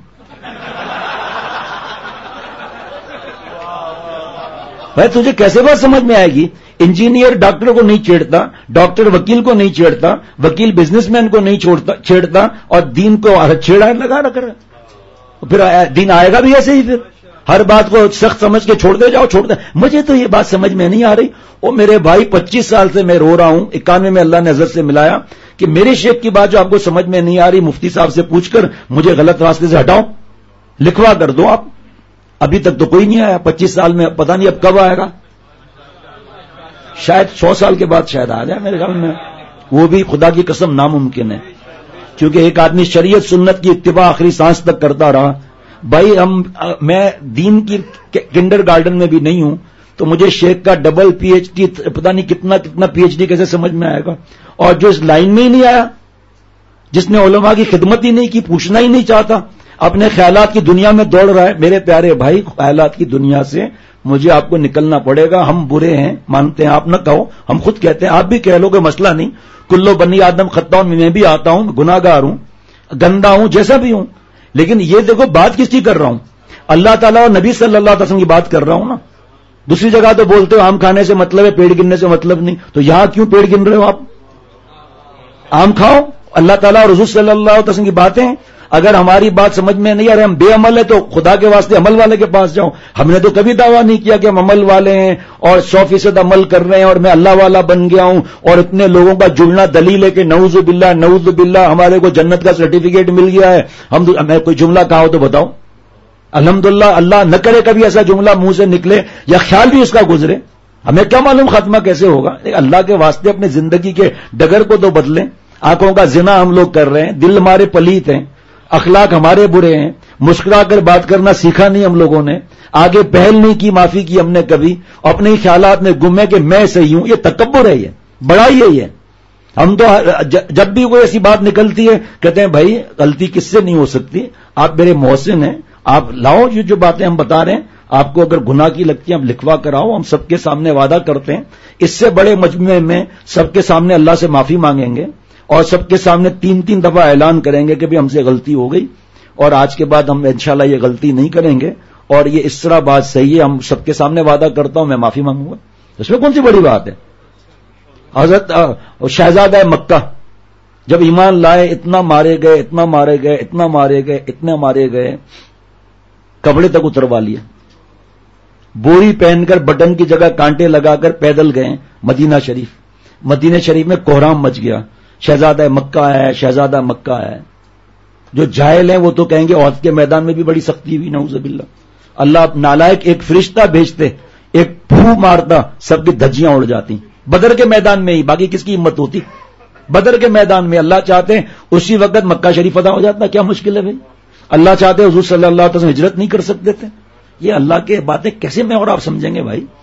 بھائی تجھے کیسے بات سمجھ میں آئے گی؟ انجینئر ڈاکٹر کو نہیں چھیڑتا, ڈاکٹر وکیل کو نہیں چھیڑتا, وکیل بزنس مین کو نہیں چھیڑتا, اور دین کو چھیڑا لگا رکھ رہا ہے. پھر دین آئے گا بھی ایسے ہی, پھر ہر بات کو سخت سمجھ کے چھوڑ دے جاؤ, چھوڑ دے. مجھے تو یہ بات سمجھ میں نہیں آ رہی. او میرے بھائی 25 سال سے میں رو رہا ہوں, 91 میں اللہ نے نظر سے ملایا کہ میرے شیخ کی بات جو آپ کو سمجھ میں نہیں آ رہی, مفتی صاحب سے پوچھ کر مجھے غلط راستے سے ہٹاؤ, لکھوا کر دو آپ. ابھی تک تو کوئی نہیں آیا 25 سال میں, پتہ نہیں اب کب آئے گا, شاید 100 سال کے بعد شاید آ جائے میرے خیال میں, وہ بھی خدا کی قسم ناممکن ہے. کیونکہ ایک آدمی شریعت سنت کی اتباع آخری سانس تک کرتا رہا. بھائی میں دین کی کنڈر گارڈن میں بھی نہیں ہوں, تو مجھے شیخ کا ڈبل PhD, پتہ نہیں کتنا PhD کیسے سمجھ میں آئے گا. اور جو اس لائن میں ہی نہیں آیا, جس نے علماء کی خدمت ہی نہیں کی, پوچھنا ہی نہیں چاہتا, اپنے خیالات کی دنیا میں دوڑ رہا ہے. میرے پیارے بھائی, خیالات کی دنیا سے مجھے آپ کو نکلنا پڑے گا. ہم برے ہیں مانتے ہیں, آپ نہ کہو, ہم خود کہتے ہیں, آپ بھی کہہ لو کہ مسئلہ نہیں. کلو بنی آدم خطا ہوں, میں بھی آتا ہوں, گناہگار ہوں, گندا ہوں, جیسا بھی ہوں. لیکن یہ دیکھو بات کس کی کر رہا ہوں, اللہ تعالیٰ اور نبی صلی اللہ علیہ وسلم کی بات کر رہا ہوں نا. دوسری جگہ تو بولتے ہو آم کھانے سے مطلب ہے, پیڑ گننے سے مطلب نہیں, تو یہاں کیوں پیڑ گن رہے ہو آپ؟ آم کھاؤ, اللہ تعالیٰ اور حضور صلی اللہ علیہ وسلم کی باتیں. اگر ہماری بات سمجھ میں نہیں آ رہی, ہم بے عمل ہیں, تو خدا کے واسطے عمل والے کے پاس جاؤ. ہم نے تو کبھی دعویٰ نہیں کیا کہ ہم عمل والے ہیں اور 100% عمل کر رہے ہیں اور میں اللہ والا بن گیا ہوں, اور اتنے لوگوں کا جڑنا دلیل ہے کہ نعوذ باللہ ہمارے کو جنت کا سرٹیفکیٹ مل گیا ہے. ہمیں کوئی جملہ کہا ہو تو بتاؤ. الحمدللہ, اللہ نہ کرے کبھی ایسا جملہ منہ سے نکلے یا خیال بھی اس کا گزرے. ہمیں کیا معلوم خاتمہ کیسے ہوگا. اللہ کے واسطے اپنے زندگی کے ڈگر کو تو بدلیں. آنکھوں کا زنا ہم لوگ کر رہے ہیں, دل ہمارے پلیت ہیں, اخلاق ہمارے برے ہیں, مسکرا کر بات کرنا سیکھا نہیں ہم لوگوں نے, آگے پہل نہیں کی, معافی کی ہم نے کبھی, اپنے ہی خیالات میں گم ہے کہ میں صحیح ہوں. یہ تکبر ہے, یہ بڑائی ہے. یہ ہم تو جب بھی کوئی ایسی بات نکلتی ہے کہتے ہیں بھائی غلطی کس سے نہیں ہو سکتی, آپ میرے محسن ہیں, آپ لاؤ یہ جو باتیں ہم بتا رہے ہیں, آپ کو اگر گناہ کی لگتی ہیں آپ لکھوا کراؤ. ہم سب کے سامنے وعدہ کرتے ہیں, اس سے بڑے مجمع میں سب کے سامنے اللہ سے معافی مانگیں گے, اور سب کے سامنے 3 دفعہ اعلان کریں گے کہ بھی ہم سے غلطی ہو گئی, اور آج کے بعد ہم انشاءاللہ یہ غلطی نہیں کریں گے, اور یہ اس طرح بات صحیح ہے, ہم سب کے سامنے وعدہ کرتا ہوں میں معافی مانگوں گا. اس میں کون سی بڑی بات ہے. حضرت شہزادہ مکہ جب ایمان لائے, اتنا مارے گئے, کپڑے تک اتروا لیے, بوری پہن کر بٹن کی جگہ کانٹے لگا کر پیدل گئے مدینہ شریف میں کوہرام مچ گیا. شہزادہ مکہ ہے. جو جاہل ہیں وہ تو کہیں گے عہد کے میدان میں بھی بڑی سختی ہوئی, نعوذ باللہ. اللہ نالائق ایک فرشتہ بھیجتے, ایک پھو مارتا, سب کی دھجیاں اڑ جاتی. بدر کے میدان میں ہی, باقی کس کی ہمت ہوتی. بدر کے میدان میں اللہ چاہتے ہیں اسی وقت مکہ شریف فتح ہو جاتا. کیا مشکل ہے بھائی. اللہ چاہتے حضور صلی اللہ علیہ وسلم ہجرت نہیں کر سکتے تھے. یہ اللہ کے باتیں کیسے میں اور آپ سمجھیں گے بھائی.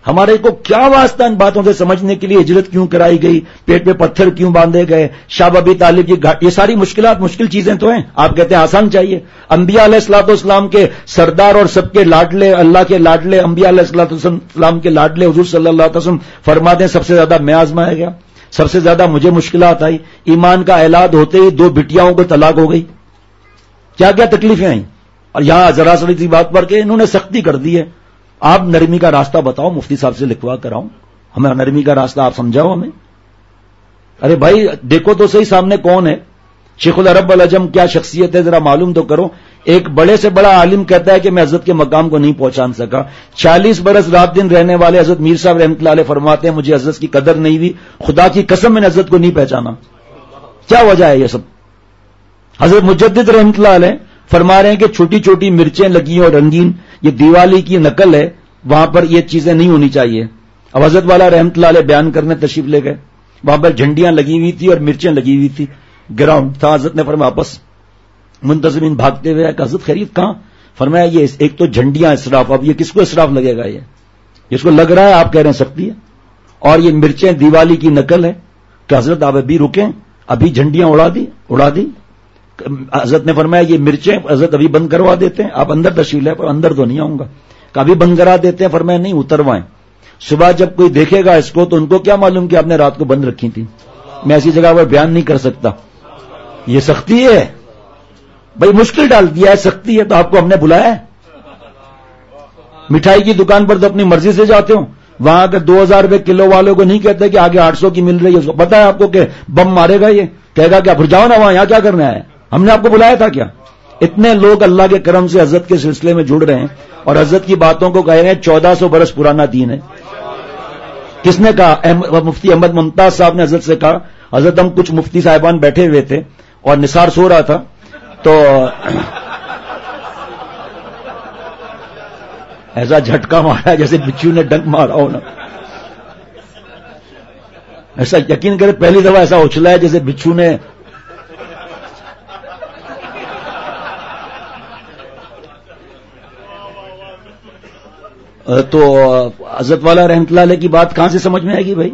ہمارے کو کیا واسطہ ان باتوں سے سمجھنے کے لیے ہجرت کیوں کرائی گئی, پیٹ پہ پتھر کیوں باندھے گئے, شاہ ابی طالب کی یہ ساری مشکلات مشکل چیزیں تو ہیں. آپ کہتے ہیں آسان چاہیے. انبیاء علیہ الصلوۃ والسلام کے سردار اور سب کے لاڈلے, اللہ کے لاڈلے, انبیاء علیہ الصلوۃ والسلام کے لاڈلے حضور صلی اللہ علیہ وسلم فرماتے ہیں سب سے زیادہ میں آزمایا گیا, سب سے زیادہ مجھے مشکلات آئی. ایمان کا اعلان ہوتے ہی 2 بٹیاؤں کو طلاق ہو گئی. کیا کیا تکلیفیں آئیں. اور یہاں ذرا سی بات پر کہ انہوں نے سختی کر دی ہے. آپ نرمی کا راستہ بتاؤ, مفتی صاحب سے لکھوا کراؤں, ہمیں نرمی کا راستہ آپ سمجھاؤ ہمیں. ارے بھائی دیکھو تو صحیح سامنے کون ہے, شیخ العرب والعجم کیا شخصیت ہے ذرا معلوم تو کرو. ایک بڑے سے بڑا عالم کہتا ہے کہ میں حضرت کے مقام کو نہیں پہنچان سکا. 40 برس رات دن رہنے والے حضرت میر صاحب رحمۃ اللہ علیہ فرماتے ہیں مجھے حضرت کی قدر نہیں ہوئی, خدا کی قسم میں نے حضرت کو نہیں پہچانا. کیا وجہ ہے یہ سب؟ حضرت مجدد رحمۃ اللہ علیہ فرما رہے ہیں کہ چھوٹی چھوٹی مرچیں لگی اور رنگین, یہ دیوالی کی نقل ہے, وہاں پر یہ چیزیں نہیں ہونی چاہیے. اب حضرت والا رحمۃ اللہ علیہ بیان کرنے تشریف لے گئے, وہاں پر جھنڈیاں لگی ہوئی تھی اور مرچیں لگی ہوئی تھی, گراؤنڈ تھا. حضرت نے فرمایا واپس, منتظمین بھاگتے ہوئے کہ حضرت خیریت کہاں؟ فرمایا یہ ایک تو جھنڈیاں اسراف, اب یہ کس کو اسراف لگے گا؟ یہ جس کو لگ رہا ہے آپ کہہ رہے ہیں سختی ہے, اور یہ مرچیں دیوالی کی نقل ہے. کہ حضرت آپ ابھی رکیں, ابھی جھنڈیاں اڑا دی. حضرت نے فرمایا یہ مرچیں حضرت ابھی بند کروا دیتے ہیں, آپ اندر تشریف لے, پر اندر تو نہیں آؤں گا. کبھی بند کرا دیتے ہیں. فرمایا نہیں اتروائیں, صبح جب کوئی دیکھے گا اس کو تو ان کو کیا معلوم کہ آپ نے رات کو بند رکھی تھی. میں ایسی جگہ پر بیان نہیں کر سکتا. یہ سختی ہے بھائی, مشکل ڈال دیا ہے. سختی ہے تو آپ کو ہم نے بلایا ہے؟ مٹھائی کی دکان پر تو اپنی مرضی سے جاتے ہو, وہاں کے 2000 روپے کلو والوں کو نہیں کہتے کہ آگے 800 کی مل رہی ہے. اس کو پتا ہے آپ کو کہ بم مارے گا, یہ کہے گا کیا پھر جاؤ نا وہاں, یہاں کیا کرنا ہے, ہم نے آپ کو بلایا تھا کیا؟ اتنے لوگ اللہ کے کرم سے حضرت کے سلسلے میں جڑ رہے ہیں اور حضرت کی باتوں کو کہہ رہے ہیں 1400 برس پرانا دین ہے. کس نے کہا؟ مفتی احمد ممتاز صاحب نے حضرت سے کہا. حضرت ہم کچھ مفتی صاحبان بیٹھے ہوئے تھے اور نثار سو رہا تھا, تو ایسا جھٹکا مارا جیسے بچھو نے ڈنک مارا ہو نا. ایسا یقین کرے پہلی دفعہ ایسا اچھلا ہے جیسے بچھو نے. تو حضرت والا رحمۃ اللہ علیہ کی بات کہاں سے سمجھ میں آئے گی بھائی؟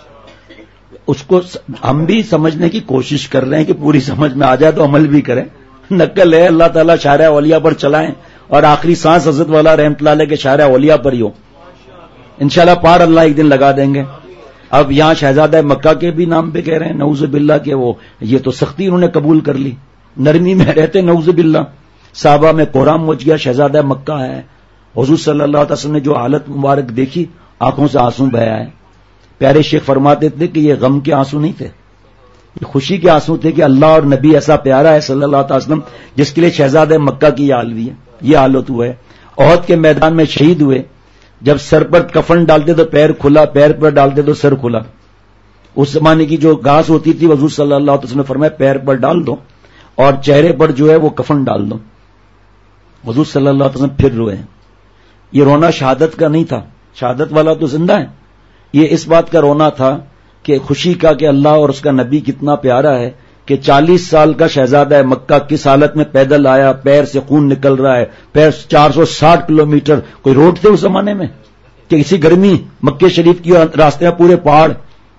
اس کو ہم بھی سمجھنے کی کوشش کر رہے ہیں کہ پوری سمجھ میں آ جائے تو عمل بھی کریں. نقل ہے, اللہ تعالیٰ شارع اولیاء پر چلائیں اور آخری سانس حضرت والا رحمۃ اللہ علیہ کے شارع اولیاء پر ہی ہو. انشاءاللہ پار اللہ ایک دن لگا دیں گے. اب یہاں شہزادہ مکہ کے بھی نام پہ کہہ رہے ہیں نعوذ باللہ کہ وہ یہ تو سختی انہوں نے قبول کر لی, نرمی میں رہتے نعوذ باللہ. صحابہ میں کوہرام مچ گیا, شہزادہ مکہ ہے. حضور صلی اللہ علیہ وسلم نے جو حالت مبارک دیکھی, آنکھوں سے آنسو بہہ آئے. پیارے شیخ فرماتے تھے کہ یہ غم کے آنسو نہیں تھے, یہ خوشی کے آنسو تھے کہ اللہ اور نبی ایسا پیارا ہے صلی اللہ علیہ وسلم جس کے لیے شہزادہ مکہ کی یہ حال بھی ہے, یہ حالت ہوا ہے. احد کے میدان میں شہید ہوئے, جب سر پر کفن ڈالتے تو پیر کھلا, پیر پر ڈالتے تو سر کھلا. اس زمانے کی جو گھاس ہوتی تھی حضور صلی اللہ علیہ وسلم نے فرمایا پیر پر ڈال دو اور چہرے پر جو ہے وہ کفن ڈال دو. حضور صلی اللہ علیہ وسلم پھر روئے. یہ رونا شہادت کا نہیں تھا, شہادت والا تو زندہ ہے. یہ اس بات کا رونا تھا کہ خوشی کا کہ اللہ اور اس کا نبی کتنا پیارا ہے کہ 40 سال کا شہزادہ مکہ کس حالت میں پیدل آیا, پیر سے خون نکل رہا ہے, پیر 460 کلومیٹر. کوئی روڈ تھے اس زمانے میں کہ اسی گرمی مکہ شریف کی راستے میں پورے پہاڑ.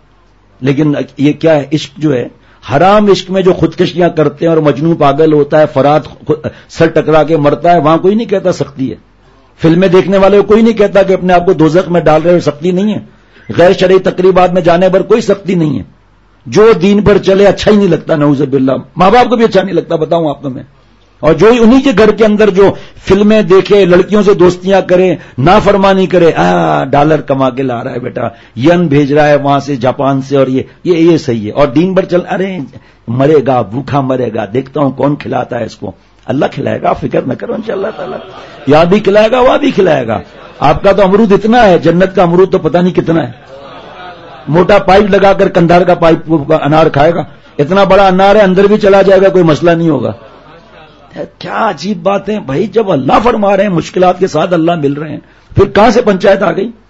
لیکن یہ کیا ہے, عشق جو ہے, حرام عشق میں جو خودکشیاں کرتے ہیں اور مجنون پاگل ہوتا ہے, فرات سر ٹکرا کے مرتا ہے, وہاں کوئی نہیں کہتا سختی ہے. فلمیں دیکھنے والے کو کوئی نہیں کہتا کہ اپنے آپ کو دوزخ میں ڈال رہے ہو, سختی نہیں ہے. غیر شرعی تقریبات میں جانے پر کوئی سختی نہیں ہے. جو دین پر چلے اچھا ہی نہیں لگتا نعوذ باللہ, ماں باپ کو بھی اچھا نہیں لگتا بتاؤں آپ کو میں. اور جو انہی کے گھر کے اندر جو فلمیں دیکھے, لڑکیوں سے دوستیاں کرے, نافرمانی کرے, ڈالر کما کے لا رہا ہے بیٹا, ین بھیج رہا ہے وہاں سے جاپان سے, اور یہ صحیح ہے. اور دین پر چل, ارے مرے گا, بھوکھا مرے گا, دیکھتا ہوں کون کھلاتا ہے اس کو. اللہ کھلائے گا, فکر نہ کرو انشاءاللہ تعالیٰ. یہاں بھی کھلائے گا, وہاں بھی کھلائے گا. آپ کا تو امرود اتنا ہے, جنت کا امرود تو پتہ نہیں کتنا ہے. موٹا پائپ لگا کر کندھار کا پائپ انار کھائے گا, اتنا بڑا انار ہے, اندر بھی چلا جائے گا, کوئی مسئلہ نہیں ہوگا. کیا عجیب بات ہے بھائی, جب اللہ فرما رہے ہیں مشکلات کے ساتھ اللہ مل رہے ہیں, پھر کہاں سے پنچایت آ گئی.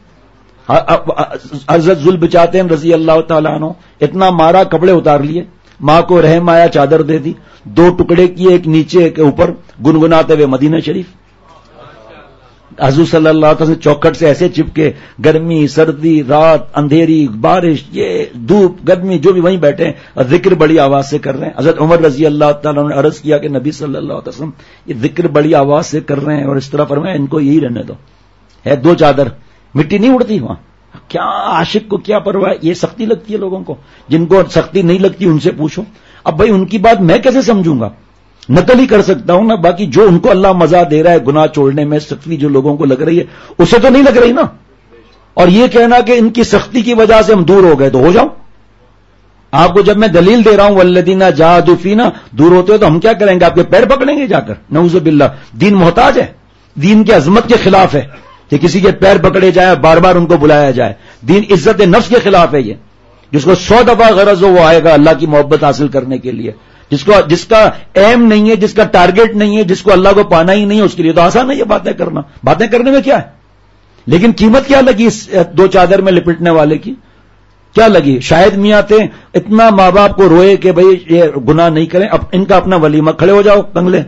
حضرت ذوالبچاتین رضی اللہ تعالیٰ عنہ اتنا مارا, کپڑے اتار لیے, ماں کو رحم آیا, چادر دے دی, 2 ٹکڑے کیے, ایک نیچے ایک اوپر, گنگناتے ہوئے مدینہ شریف. حضور صلی اللہ علیہ وسلم چوکھٹ سے ایسے چپکے، گرمی سردی رات اندھیری بارش یہ دھوپ گرمی جو بھی وہیں بیٹھے ہیں اور ذکر بڑی آواز سے کر رہے ہیں. حضرت عمر رضی اللہ تعالیٰ نے عرض کیا کہ نبی صلی اللہ علیہ وسلم یہ ذکر بڑی آواز سے کر رہے ہیں اور اس طرح فرمایا ان کو یہی رہنے دو، ہے 2 چادر مٹی نہیں اڑتی وہاں. کیا عاشق کو کیا پرواہ، یہ سختی لگتی ہے لوگوں کو. جن کو سختی نہیں لگتی ان سے پوچھو. اب بھائی ان کی بات میں کیسے سمجھوں گا، نقل ہی کر سکتا ہوں نا. باقی جو ان کو اللہ مزہ دے رہا ہے گناہ چھوڑنے میں، سختی جو لوگوں کو لگ رہی ہے اسے تو نہیں لگ رہی نا. اور یہ کہنا کہ ان کی سختی کی وجہ سے ہم دور ہو گئے تو ہو جاؤ. آپ کو جب میں دلیل دے رہا ہوں والذین جاہدوا فینا دور ہوتے ہو تو ہم کیا کریں گے، آپ کے پیر پکڑیں گے جا کر. نعوذ باللہ. دین محتاج ہے، دین کی عظمت کے خلاف ہے کہ کسی کے پیر پکڑے جائیں بار بار ان کو بلایا جائے. دین عزت نفس کے خلاف ہے. یہ جس کو 100 دفعہ غرض ہو وہ آئے گا اللہ کی محبت حاصل کرنے کے لیے. جس کا ایم نہیں ہے، جس کا ٹارگٹ نہیں ہے، جس کو اللہ کو پانا ہی نہیں ہے، اس کے لیے تو آسان ہے یہ باتیں کرنا. باتیں کرنے میں کیا ہے، لیکن قیمت کیا لگی اس 2 چادر میں لپٹنے والے کی، کیا لگی؟ شاید میاں تھے اتنا ماں باپ کو روئے کہ بھئی یہ گناہ نہیں کریں، اب ان کا اپنا ولیمہ. کھڑے ہو جاؤ کنگلے.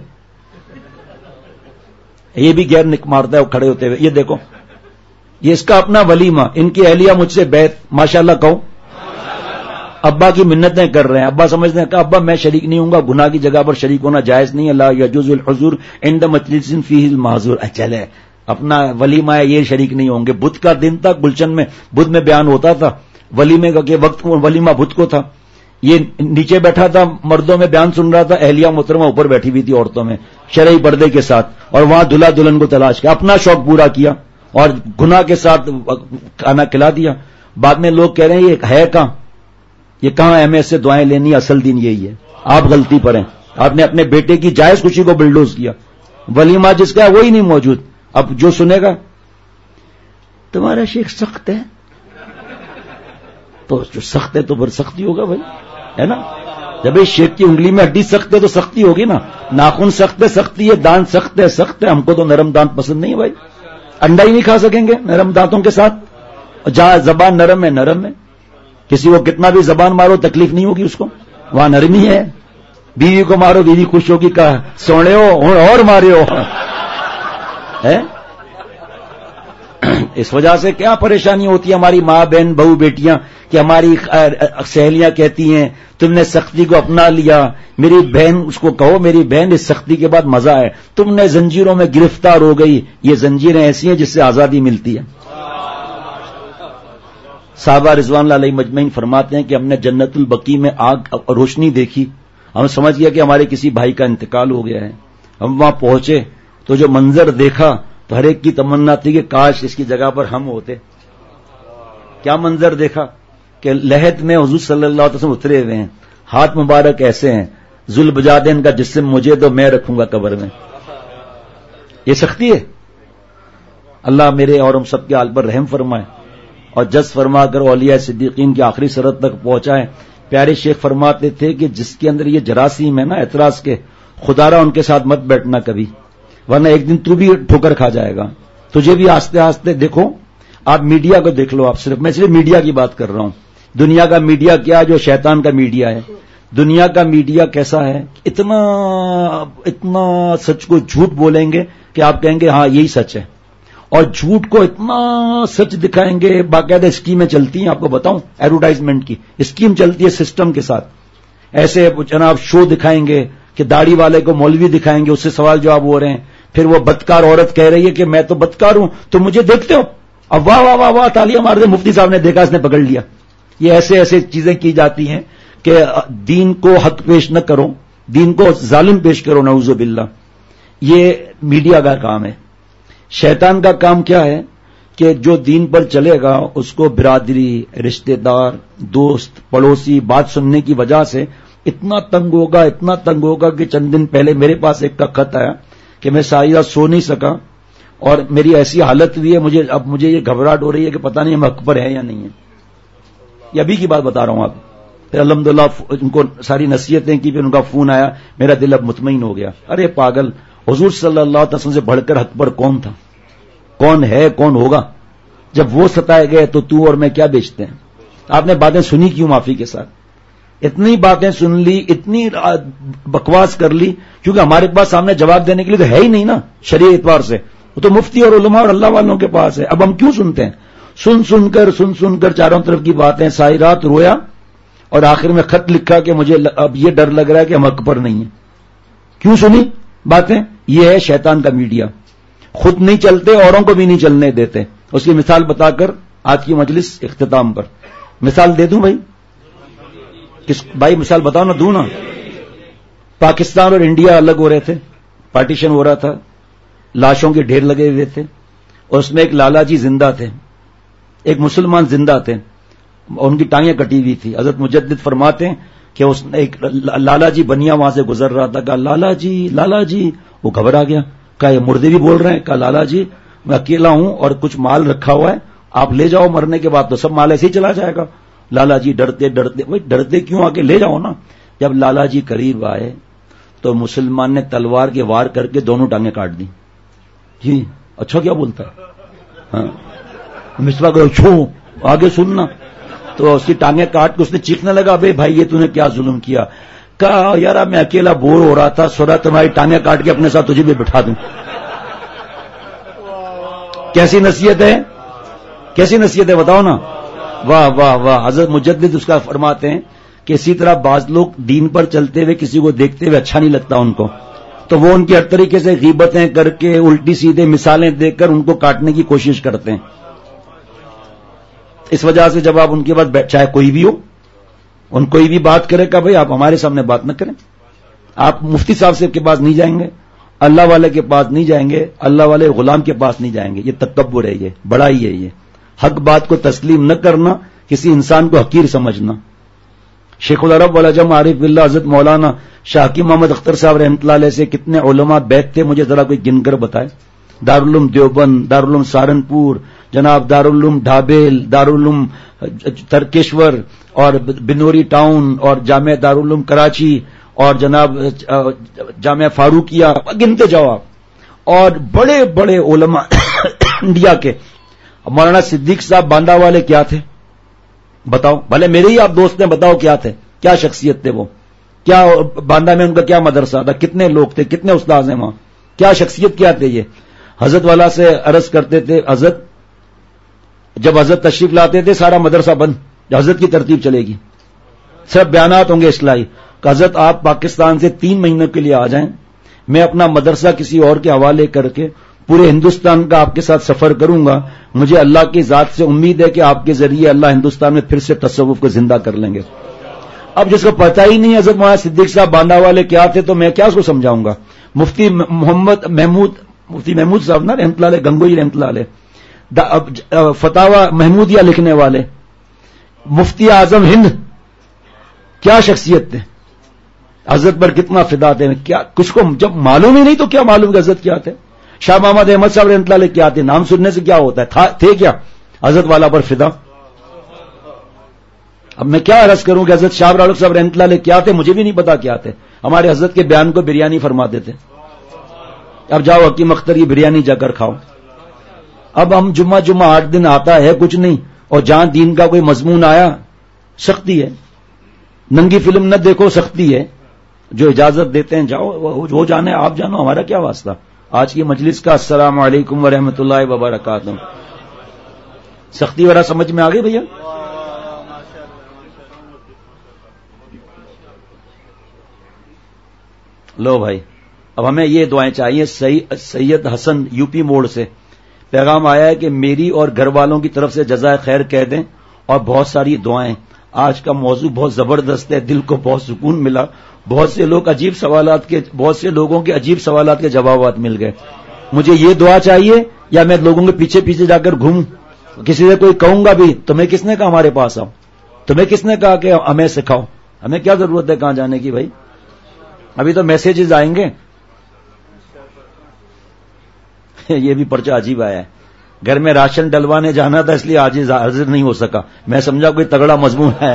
یہ بھی غیر نک مارتا ہے وہ کھڑے ہوتے ہوئے. یہ دیکھو یہ اس کا اپنا ولیمہ، ان کی اہلیہ مجھ سے بیعت. ماشاءاللہ کہو. ابا کی منتیں کر رہے ہیں. ابا سمجھتے ہیں کہ ابا میں شریک نہیں ہوں گا، گناہ کی جگہ پر شریک ہونا جائز نہیں ہے. لا یجوز الحضور عند مجلس فیہ المعذور. چلے اپنا ولیمہ ہے یہ شریک نہیں ہوں گے. بدھ کا دن تک گلشن میں بدھ میں بیان ہوتا تھا ولیمے کا کہ وقت ولیمہ بدھ کو تھا. یہ نیچے بیٹھا تھا مردوں میں بیان سن رہا تھا، اہلیہ محترمہ اوپر بیٹھی ہوئی تھی عورتوں میں شرعی پردے کے ساتھ، اور وہاں دلہا دلہن کو تلاش کیا، اپنا شوق پورا کیا اور گناہ کے ساتھ کھانا کھلا دیا. بعد میں لوگ کہہ رہے ہیں یہ ہے کہاں، یہ کہاں ایم ایس سے دعائیں لینی. اصل دین یہی ہے. آپ غلطی پر ہیں، آپ نے اپنے بیٹے کی جائز خوشی کو بلڈوز کیا. ولیمہ جس کا ہے وہی نہیں موجود. اب جو سنے گا تمہارا شیخ سخت ہے، تو جو سخت ہے تو پھر سختی ہوگا بھائی، ہے نا. جب اس شیخ کی انگلی میں ہڈی سخت ہے تو سختی ہوگی نا. ناخن سخت ہے سختی ہے، دانت سخت ہے سخت ہے. ہم کو تو نرم دانت پسند نہیں ہے بھائی. انڈا ہی نہیں کھا سکیں گے نرم دانتوں کے ساتھ. جہاں زبان نرم ہے نرم ہے. کسی کو کتنا بھی زبان مارو تکلیف نہیں ہوگی اس کو، وہاں نرمی ہے. بیوی کو مارو بیوی خوش ہوگی، کہا سونے ہو اور مارے ہو. اس وجہ سے کیا پریشانی ہوتی ہے ہماری ماں بہن بہو بیٹیاں کہ ہماری سہیلیاں کہتی ہیں تم نے سختی کو اپنا لیا. میری بہن اس کو کہو میری بہن اس سختی کے بعد مزہ ہے. تم نے زنجیروں میں گرفتار ہو گئی. یہ زنجیریں ایسی ہیں جس سے آزادی ملتی ہے. صحابہ رضوان اللہ علیہ مجمعین فرماتے ہیں کہ ہم نے جنت البقیع میں آگ اور روشنی دیکھی. ہم سمجھ گیا کہ ہمارے کسی بھائی کا انتقال ہو گیا ہے. ہم وہاں پہنچے تو جو منظر دیکھا تو ہر ایک کی تمنا تھی کہ کاش اس کی جگہ پر ہم ہوتے. کیا منظر دیکھا کہ لحد میں حضور صلی اللہ علیہ وسلم اترے ہوئے ہیں، ہاتھ مبارک ایسے ہیں، ذل بجادین کا جسم مجھے دو میں رکھوں گا قبر میں. یہ سختی ہے. اللہ میرے اور ہم سب کے حال پر رحم فرمائے اور جز فرما کر اولیاء صدیقین کی آخری سرحد تک پہنچائے. پیارے شیخ فرماتے تھے کہ جس کے اندر یہ جراثیم ہے نا اعتراض کے، خدا را ان کے ساتھ مت بیٹھنا کبھی، ورنہ ایک دن تو بھی ٹھوکر کھا جائے گا. تجھے بھی آہستہ آہستہ دیکھو. آپ میڈیا کو دیکھ لو. آپ میں صرف میڈیا کی بات کر رہا ہوں. دنیا کا میڈیا کیا جو شیطان کا میڈیا ہے. دنیا کا میڈیا کیسا ہے، اتنا سچ کو جھوٹ بولیں گے کہ آپ کہیں گے ہاں یہی سچ ہے، اور جھوٹ کو اتنا سچ دکھائیں گے. باقاعدہ اسکیمیں چلتی ہیں. آپ کو بتاؤں ایڈورٹائزمنٹ کی اسکیم چلتی ہے سسٹم کے ساتھ. ایسے جناب شو دکھائیں گے کہ داڑھی والے کو مولوی دکھائیں گے، اس سے سوال جواب ہو رہے ہیں. پھر وہ بدکار عورت کہہ رہی ہے کہ میں تو بدکار ہوں تو مجھے دیکھتے ہو. اب واہ واہ واہ واہ تالیاں مار دے. مفتی صاحب نے دیکھا، اس نے پکڑ لیا. یہ ایسے چیزیں کی جاتی ہیں کہ دین کو حق پیش نہ کرو، دین کو ظالم پیش کرو. نعوذ باللہ. یہ میڈیا کا کام ہے. شیطان کا کام کیا ہے کہ جو دین پر چلے گا اس کو برادری، رشتہ دار، دوست، پڑوسی بات سننے کی وجہ سے اتنا تنگ ہوگا کہ چند دن پہلے میرے پاس ایک کا خط آیا کہ میں ساری رات سو نہیں سکا اور میری ایسی حالت ہوئی ہے، اب مجھے یہ گھبراہٹ ہو رہی ہے کہ پتہ نہیں ہم حق پر ہے یا نہیں ہے. یہ ابھی کی بات بتا رہا ہوں آپ. پھر الحمدللہ ان کو ساری نصیحتیں کی، پھر ان کا فون آیا، میرا دل اب مطمئن ہو گیا. ارے پاگل، حضور صلی اللہ علیہ وسلم سے بڑھ کر حق پر کون تھا، کون ہے، کون ہوگا؟ جب وہ ستائے گئے تو اور میں کیا بیچتے ہیں؟ آپ نے باتیں سنی کیوں معافی کے ساتھ؟ اتنی باتیں سن لی، اتنی بکواس کر لی، کیونکہ ہمارے پاس سامنے جواب دینے کے لیے تو ہے ہی نہیں نا شرعی اعتبار سے. وہ تو مفتی اور علماء اور اللہ والوں کے پاس ہے. اب ہم کیوں سنتے ہیں؟ سن سن کر چاروں طرف کی باتیں. ساری رات رویا اور آخر میں خط لکھا کہ مجھے اب یہ ڈر لگ رہا ہے کہ ہم حق پر نہیں ہیں. کیوں سنی باتیں؟ یہ ہے شیطان کا میڈیا. خود نہیں چلتے، اوروں کو بھی نہیں چلنے دیتے. اس کی مثال بتا کر آج کی مجلس اختتام پر. مثال دے دوں بھائی؟ بھائی مثال بتاؤ نا، دوں نا. پاکستان اور انڈیا الگ ہو رہے تھے، پارٹیشن ہو رہا تھا، لاشوں کے ڈھیر لگے ہوئے تھے، اور اس میں ایک لالا جی زندہ تھے، ایک مسلمان زندہ تھے، ان کی ٹانگیں کٹی ہوئی تھی. حضرت مجدد فرماتے ہیں کہ اس نے ایک لالا جی بنیا وہاں سے گزر رہا تھا، کہا لالا جی. وہ گھبرا گیا، کہا یہ مردے بھی بول رہے ہیں. کہا لالا جی میں اکیلا ہوں اور کچھ مال رکھا ہوا ہے، آپ لے جاؤ، مرنے کے بعد تو سب مال ایسے ہی چلا جائے گا. لالا جی ڈرتے کیوں؟ آ کے لے جاؤ نا. جب لالا جی قریب آئے تو مسلمان نے تلوار کے وار کر کے دونوں ٹانگیں کاٹ دی. جی اچھا کیا بولتا ہے؟ ہاں مصباح کو چھو آگے سننا. تو اس کی ٹانگیں کاٹ کے اس نے چیخنے لگا، بھائی بھائی یہ تو نے کیا ظلم کیا؟ کہا یار میں اکیلا بور ہو رہا تھا، سورا تمہاری ٹانگیں کاٹ کے اپنے ساتھ تجھے بھی بٹھا دوں. کیسی نصیحت ہے، کیسی نصیحت ہے بتاؤ نا. واہ واہ واہ. حضرت مجدد اس کا فرماتے ہیں کہ اسی طرح بعض لوگ دین پر چلتے ہوئے کسی کو دیکھتے ہوئے اچھا نہیں لگتا ان کو، تو وہ ان کی ہر طریقے سے غیبتیں کر کے الٹی سیدھے مثالیں دے کر ان کو کاٹنے کی کوشش کرتے ہیں. اس وجہ سے جب آپ ان کے پاس چاہے کوئی بھی ہو، ان کوئی بھی بات کرے کہ بھائی آپ ہمارے سامنے بات نہ کریں. آپ مفتی صاحب سے کے پاس نہیں جائیں گے، اللہ والے کے پاس نہیں جائیں گے، اللہ والے غلام کے پاس نہیں جائیں گے. یہ تکبر ہے، یہ بڑائی ہے. یہ حق بات کو تسلیم نہ کرنا، کسی انسان کو حقیر سمجھنا. شیخ العرب والعجم عارف باللہ حضرت مولانا شاہ حکیم محمد اختر صاحب رحمۃ اللہ علیہ سے کتنے علماء بیت تھے مجھے ذرا کوئی گن کر بتائے. دارالعلوم دیوبند، دارالعلوم سہارنپور، جناب دارالعلوم ڈھابیل، دارالعلوم ترکیشور اور بنوری ٹاؤن اور جامعہ دارالعلوم کراچی اور جناب جامعہ فاروقیہ، گنتے جاؤ آپ. اور بڑے بڑے علماء انڈیا کے. مولانا صدیق صاحب باندہ والے کیا تھے بتاؤ؟ بھلے میرے ہی آپ دوست ہیں، بتاؤ کیا تھے، کیا شخصیت تھے وہ؟ کیا باندہ میں ان کا کیا مدرسہ تھا؟ کتنے لوگ تھے؟ کتنے استاذ ہیں وہاں؟ کیا شخصیت کیا تھے یہ؟ حضرت والا سے عرض کرتے تھے، حضرت جب حضرت تشریف لاتے تھے سارا مدرسہ بند، حضرت کی ترتیب چلے گی، صرف بیانات ہوں گے اصلاحی. کہ حضرت آپ پاکستان سے 3 مہینوں کے لیے آ جائیں، میں اپنا مدرسہ کسی اور کے حوالے کر کے پورے ہندوستان کا آپ کے ساتھ سفر کروں گا. مجھے اللہ کی ذات سے امید ہے کہ آپ کے ذریعے اللہ ہندوستان میں پھر سے تصوف کو زندہ کر لیں گے. اب جس کو پتہ ہی نہیں حضرت مولانا صدیق صاحب باندہ والے کیا تھے تو میں کیا اس کو سمجھاؤں گا. مفتی محمود صاحب نا رحمۃ اللہ علیہ، گنگوئی رحمۃ اللہ علیہ، فتاوی محمودیہ لکھنے والے، مفتی اعظم ہند، کیا شخصیت تھے، حضرت پر کتنا فدا تھے. کیا کچھ کو جب معلوم ہی نہیں تو کیا معلوم کہ حضرت کیا تھے. شاہ محمد احمد صاحب رحمۃ اللہ علیہ کیا تھے، نام سننے سے کیا ہوتا ہے، تھے کیا حضرت والا پر فدا. اب میں کیا عرض کروں کہ حضرت شاہ رالق صاحب رحمۃ اللہ علیہ کیا تھے، مجھے بھی نہیں پتا کیا تھے. ہمارے حضرت کے بیان کو بریانی فرماتے تھے. اب جاؤ حکیم اختر کی بریانی جا کر کھاؤ. اب ہم جمعہ 8 دن آتا ہے کچھ نہیں، اور جہاں دین کا کوئی مضمون آیا سختی ہے. ننگی فلم نہ دیکھو، سختی ہے. جو اجازت دیتے ہیں جاؤ، وہ جانے آپ جانو، ہمارا کیا واسطہ. آج کی مجلس کا السلام علیکم ورحمۃ اللہ وبرکاتہ. سختی والا سمجھ میں آ گئی بھیا؟ لو بھائی اب ہمیں یہ دعائیں چاہیے. سید حسن یو پی موڑ سے پیغام آیا ہے کہ میری اور گھر والوں کی طرف سے جزائے خیر کہہ دیں اور بہت ساری دعائیں. آج کا موضوع بہت زبردست ہے، دل کو بہت سکون ملا. بہت سے لوگ بہت سے لوگوں کے عجیب سوالات کے جوابات مل گئے. مجھے یہ دعا چاہیے یا میں لوگوں کے پیچھے پیچھے جا کر گھوموں؟ کسی سے کوئی کہوں گا بھی تمہیں کس نے کہا ہمارے پاس آؤ، تمہیں کس نے کہا کہ ہمیں سکھاؤ؟ ہمیں کیا ضرورت ہے کہاں جانے کی بھائی؟ ابھی تو میسیجز آئیں گے. یہ بھی پرچہ عجیب آیا ہے. گھر میں راشن ڈلوانے جانا تھا اس لیے آج حاضر نہیں ہو سکا. میں سمجھا کوئی تگڑا مضمون ہے.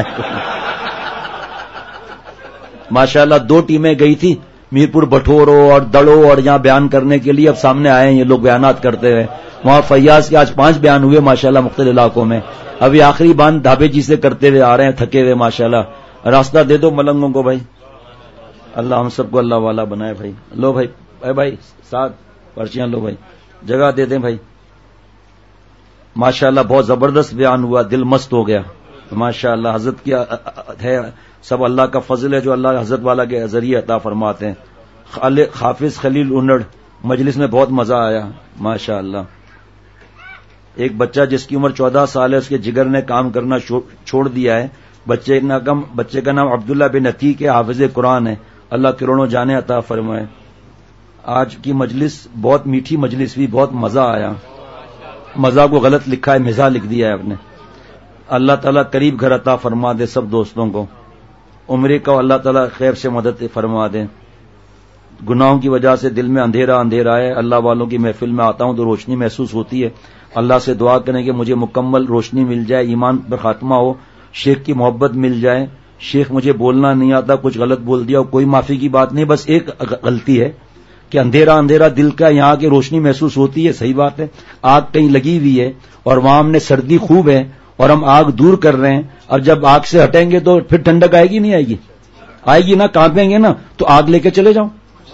ماشاءاللہ 2 ٹیمیں گئی تھی، میرپور بٹھورو اور دڑو، اور یہاں بیان کرنے کے لیے اب سامنے آئے ہیں یہ لوگ بیانات کرتے ہوئے. وہاں فیاض کے آج 5 بیان ہوئے ماشاءاللہ مختلف علاقوں میں. ابھی آخری بان دھابے جی سے کرتے ہوئے آ رہے ہیں تھکے ہوئے ماشاءاللہ. راستہ دے دو ملنگوں کو بھائی. اللہ ہم سب کو اللہ والا بنائے بھائی. لو بھائی 7 پرچیاں لو بھائی. جگہ دے دیں بھائی. ماشاءاللہ بہت زبردست بیان ہوا, دل مست ہو گیا. ماشاءاللہ حضرت کی ہے, سب اللہ کا فضل ہے جو اللہ حضرت والا کے ذریعے عطا فرماتے ہیں. حافظ خلیل انڑ, مجلس میں بہت مزہ آیا ماشاءاللہ. ایک بچہ جس کی عمر 14 سال ہے, اس کے جگر نے کام کرنا چھوڑ دیا ہے. بچے کا نام عبداللہ بن عتیق ہے, حافظ قرآن ہے. اللہ کروڑوں جانے عطا فرمائے. آج کی مجلس بہت میٹھی مجلس بھی, بہت مزہ آیا. مزہ کو غلط لکھا ہے, مزاح لکھ دیا ہے آپ نے. اللہ تعالیٰ قریب گھر عطا فرما دے سب دوستوں کو. عمرے کا اللہ تعالیٰ خیر سے مدد فرما دے. گناہوں کی وجہ سے دل میں اندھیرا ہے. اللہ والوں کی محفل میں آتا ہوں تو روشنی محسوس ہوتی ہے. اللہ سے دعا کریں کہ مجھے مکمل روشنی مل جائے, ایمان پر خاتمہ ہو, شیخ کی محبت مل جائے. شیخ مجھے بولنا نہیں آتا, کچھ غلط بول دیا, کوئی معافی کی بات نہیں, بس ایک غلطی ہے کہ اندھیرا دل کا, یہاں کی روشنی محسوس ہوتی ہے, صحیح بات ہے. آگ کہیں لگی ہوئی ہے اور وہاں ہم نے سردی خوب ہے اور ہم آگ دور کر رہے ہیں, اب جب آگ سے ہٹیں گے تو پھر ٹھنڈک آئے گی نہیں آئے گی؟ آئے گی نا, کانپیں گے نا. تو آگ لے کے چلے جاؤ.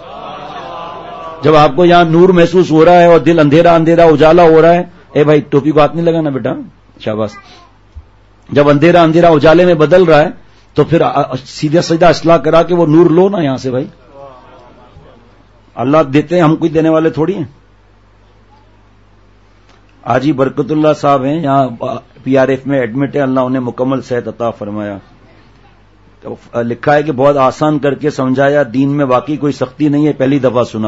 جب آپ کو یہاں نور محسوس ہو رہا ہے اور دل اندھیرا اجالا ہو رہا ہے, اے بھائی ٹوپی کو ہاتھ نہیں لگانا بیٹا, شاباش. جب اندھیرا اجالے میں بدل رہا ہے تو پھر سیدھا اصلاح کرا کے وہ نور لو نا یہاں سے. بھائی اللہ دیتے ہیں, ہم کوئی دینے والے تھوڑی ہیں. حاجی برکت اللہ صاحب ہیں یہاں PRF میں ایڈمٹ ہے, اللہ انہیں مکمل صحت عطا فرمایا. لکھا ہے کہ بہت آسان کر کے سمجھایا, دین میں واقعی کوئی سختی نہیں ہے, پہلی دفعہ سنا.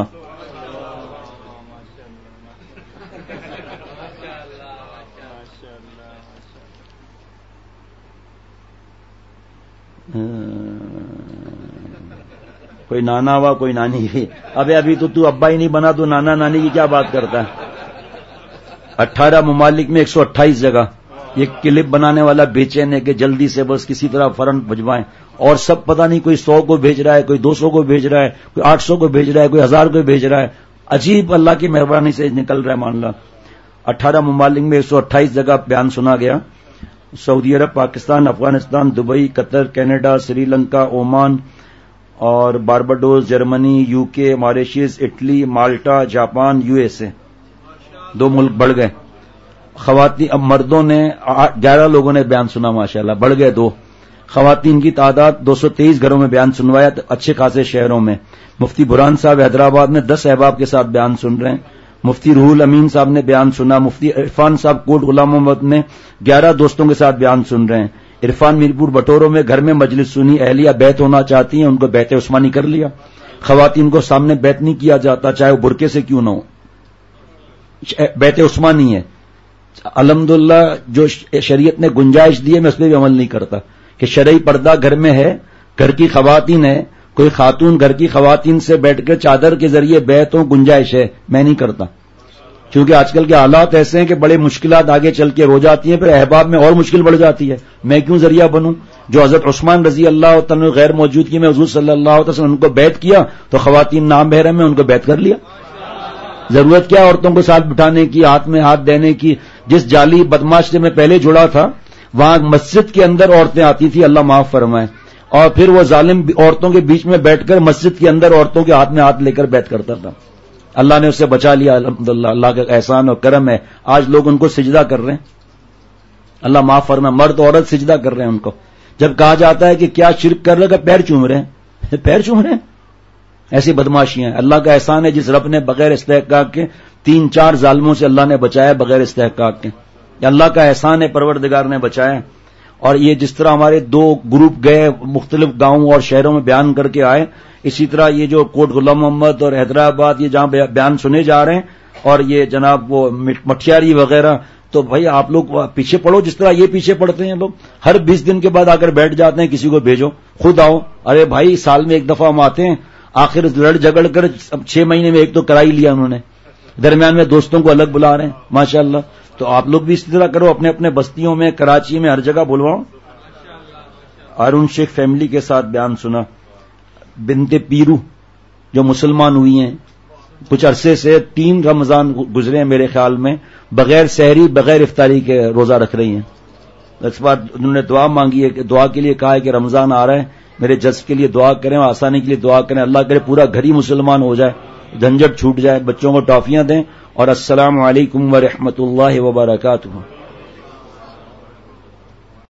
کوئی نانا ہوا کوئی نانی ہوئی. ابھی تو ابا ہی نہیں بنا تو نانا نانی کی کیا بات کرتا ہے. 18 ممالک میں 128 جگہ. یہ کلپ بنانے والا بے چین ہے کہ جلدی سے بس کسی طرح فورن بھجوائیں, اور سب پتہ نہیں کوئی 100 کو بھیج رہا ہے, کوئی 200 کو بھیج رہا ہے, کوئی 800 کو بھیج رہا ہے, کوئی 1000 کو بھیج رہا ہے. عجیب اللہ کی مہربانی سے نکل رہا ہے معاملہ. 18 ممالک میں 128 جگہ بیان سنا گیا. سعودی عرب, Pakistan, Afghanistan, Dubai, Qatar, Canada, Sri Lanka, Oman اور Barbados, Germany, UK, Mauritius, Italy, Malta, Japan, USA. 2 ملک بڑھ گئے. خواتین, اب مردوں نے 11 لوگوں نے بیان سنا ماشاءاللہ, بڑھ گئے 2. خواتین کی تعداد 223 گھروں میں بیان سنوایا, اچھے خاصے شہروں میں. مفتی برہان صاحب حیدرآباد میں 10 احباب کے ساتھ بیان سن رہے ہیں. مفتی روح الامین صاحب نے بیان سنا. مفتی عرفان صاحب کوٹ غلام محمد میں 11 دوستوں کے ساتھ بیان سن رہے ہیں. عرفان میرپور بٹوروں میں گھر میں مجلس سنی. اہلیہ بیت ہونا چاہتی ہیں, ان کو بیت عثمانی کر لیا. خواتین کو سامنے بیت نہیں کیا جاتا, چاہے وہ برقعے سے کیوں نہ ہو, بیت عثمانی ہے. الحمدللہ جو شریعت نے گنجائش دی ہے میں اس پہ بھی عمل نہیں کرتا کہ شرعی پردہ گھر میں ہے, گھر کی خواتین ہے, کوئی خاتون گھر کی خواتین سے بیٹھ کر چادر کے ذریعے بیعت ہو, گنجائش ہے, میں نہیں کرتا. کیونکہ آج کل کے حالات ایسے ہیں کہ بڑے مشکلات آگے چل کے ہو جاتی ہیں, پھر احباب میں اور مشکل بڑھ جاتی ہے. میں کیوں ذریعہ بنوں؟ جو حضرت عثمان رضی اللہ تعالیٰ غیر موجودگی میں حضور صلی اللہ علیہ وسلم ان کو بیعت کیا تو خواتین نام بحرم میں ان کو بیعت کر لیا. ضرورت کیا عورتوں کو ساتھ بٹھانے کی, ہاتھ میں ہاتھ دینے کی. جس جعلی بدماش سے میں پہلے جڑا تھا وہاں مسجد کے اندر عورتیں آتی تھی, اللہ معاف فرمائے, اور پھر وہ ظالم عورتوں کے بیچ میں بیٹھ کر مسجد کے اندر عورتوں کے ہاتھ میں ہاتھ لے کر بیعت کرتا تھا. اللہ نے اسے بچا لیا الحمدللہ, اللہ کا احسان اور کرم ہے. آج لوگ ان کو سجدہ کر رہے ہیں, اللہ معاف فرمائے, مرد عورت سجدہ کر رہے ہیں ان کو. جب کہا جاتا ہے کہ کیا شرک کر رہے کہ پیر چوم رہے ہیں, پیر چوم رہے ہیں, ایسی بدماشیاں ہیں. اللہ کا احسان ہے جس رب نے بغیر استحقاق کے 3-4 ظالموں سے اللہ نے بچایا بغیر استحقاق کے. اللہ کا احسان ہے, پروردگار نے بچایا. اور یہ جس طرح ہمارے 2 گروپ گئے مختلف گاؤں اور شہروں میں بیان کر کے آئے, اسی طرح یہ جو کوٹ غلام محمد اور حیدرآباد یہ جہاں بیان سنے جا رہے ہیں, اور یہ جناب وہ مٹھیاری وغیرہ, تو بھائی آپ لوگ پیچھے پڑھو جس طرح یہ پیچھے پڑتے ہیں لوگ. ہر 20 دن کے بعد آ کر بیٹھ جاتے ہیں, کسی کو بھیجو, خود آؤ. ارے بھائی سال میں 1 دفعہ ہم آتے ہیں, آخر لڑ جھگڑ کر 6 مہینے میں 1 تو کرا ہی لیا انہوں نے, درمیان میں دوستوں کو الگ بلا رہے ہیں ماشاءاللہ. تو آپ لوگ بھی اسی طرح کرو, اپنے اپنے بستیوں میں, کراچی میں, ہر جگہ بلواؤ. ہارون شیخ فیملی کے ساتھ بیان سنا. بنت پیرو جو مسلمان ہوئی ہیں, کچھ عرصے سے 3 رمضان گزرے ہیں میرے خیال میں, بغیر سحری بغیر افطاری کے روزہ رکھ رہی ہیں. اس بار انہوں نے دعا مانگی ہے, کہ دعا کے لیے کہا ہے کہ رمضان آ رہا ہے, میرے جذب کے لیے دعا کریں اور آسانی کے لیے دعا کریں. اللہ کرے پورا گھر ہی مسلمان ہو جائے, جھنجٹ چھوٹ جائے. بچوں کو ٹافیاں دیں اور السلام علیکم ورحمۃ اللہ وبرکاتہ.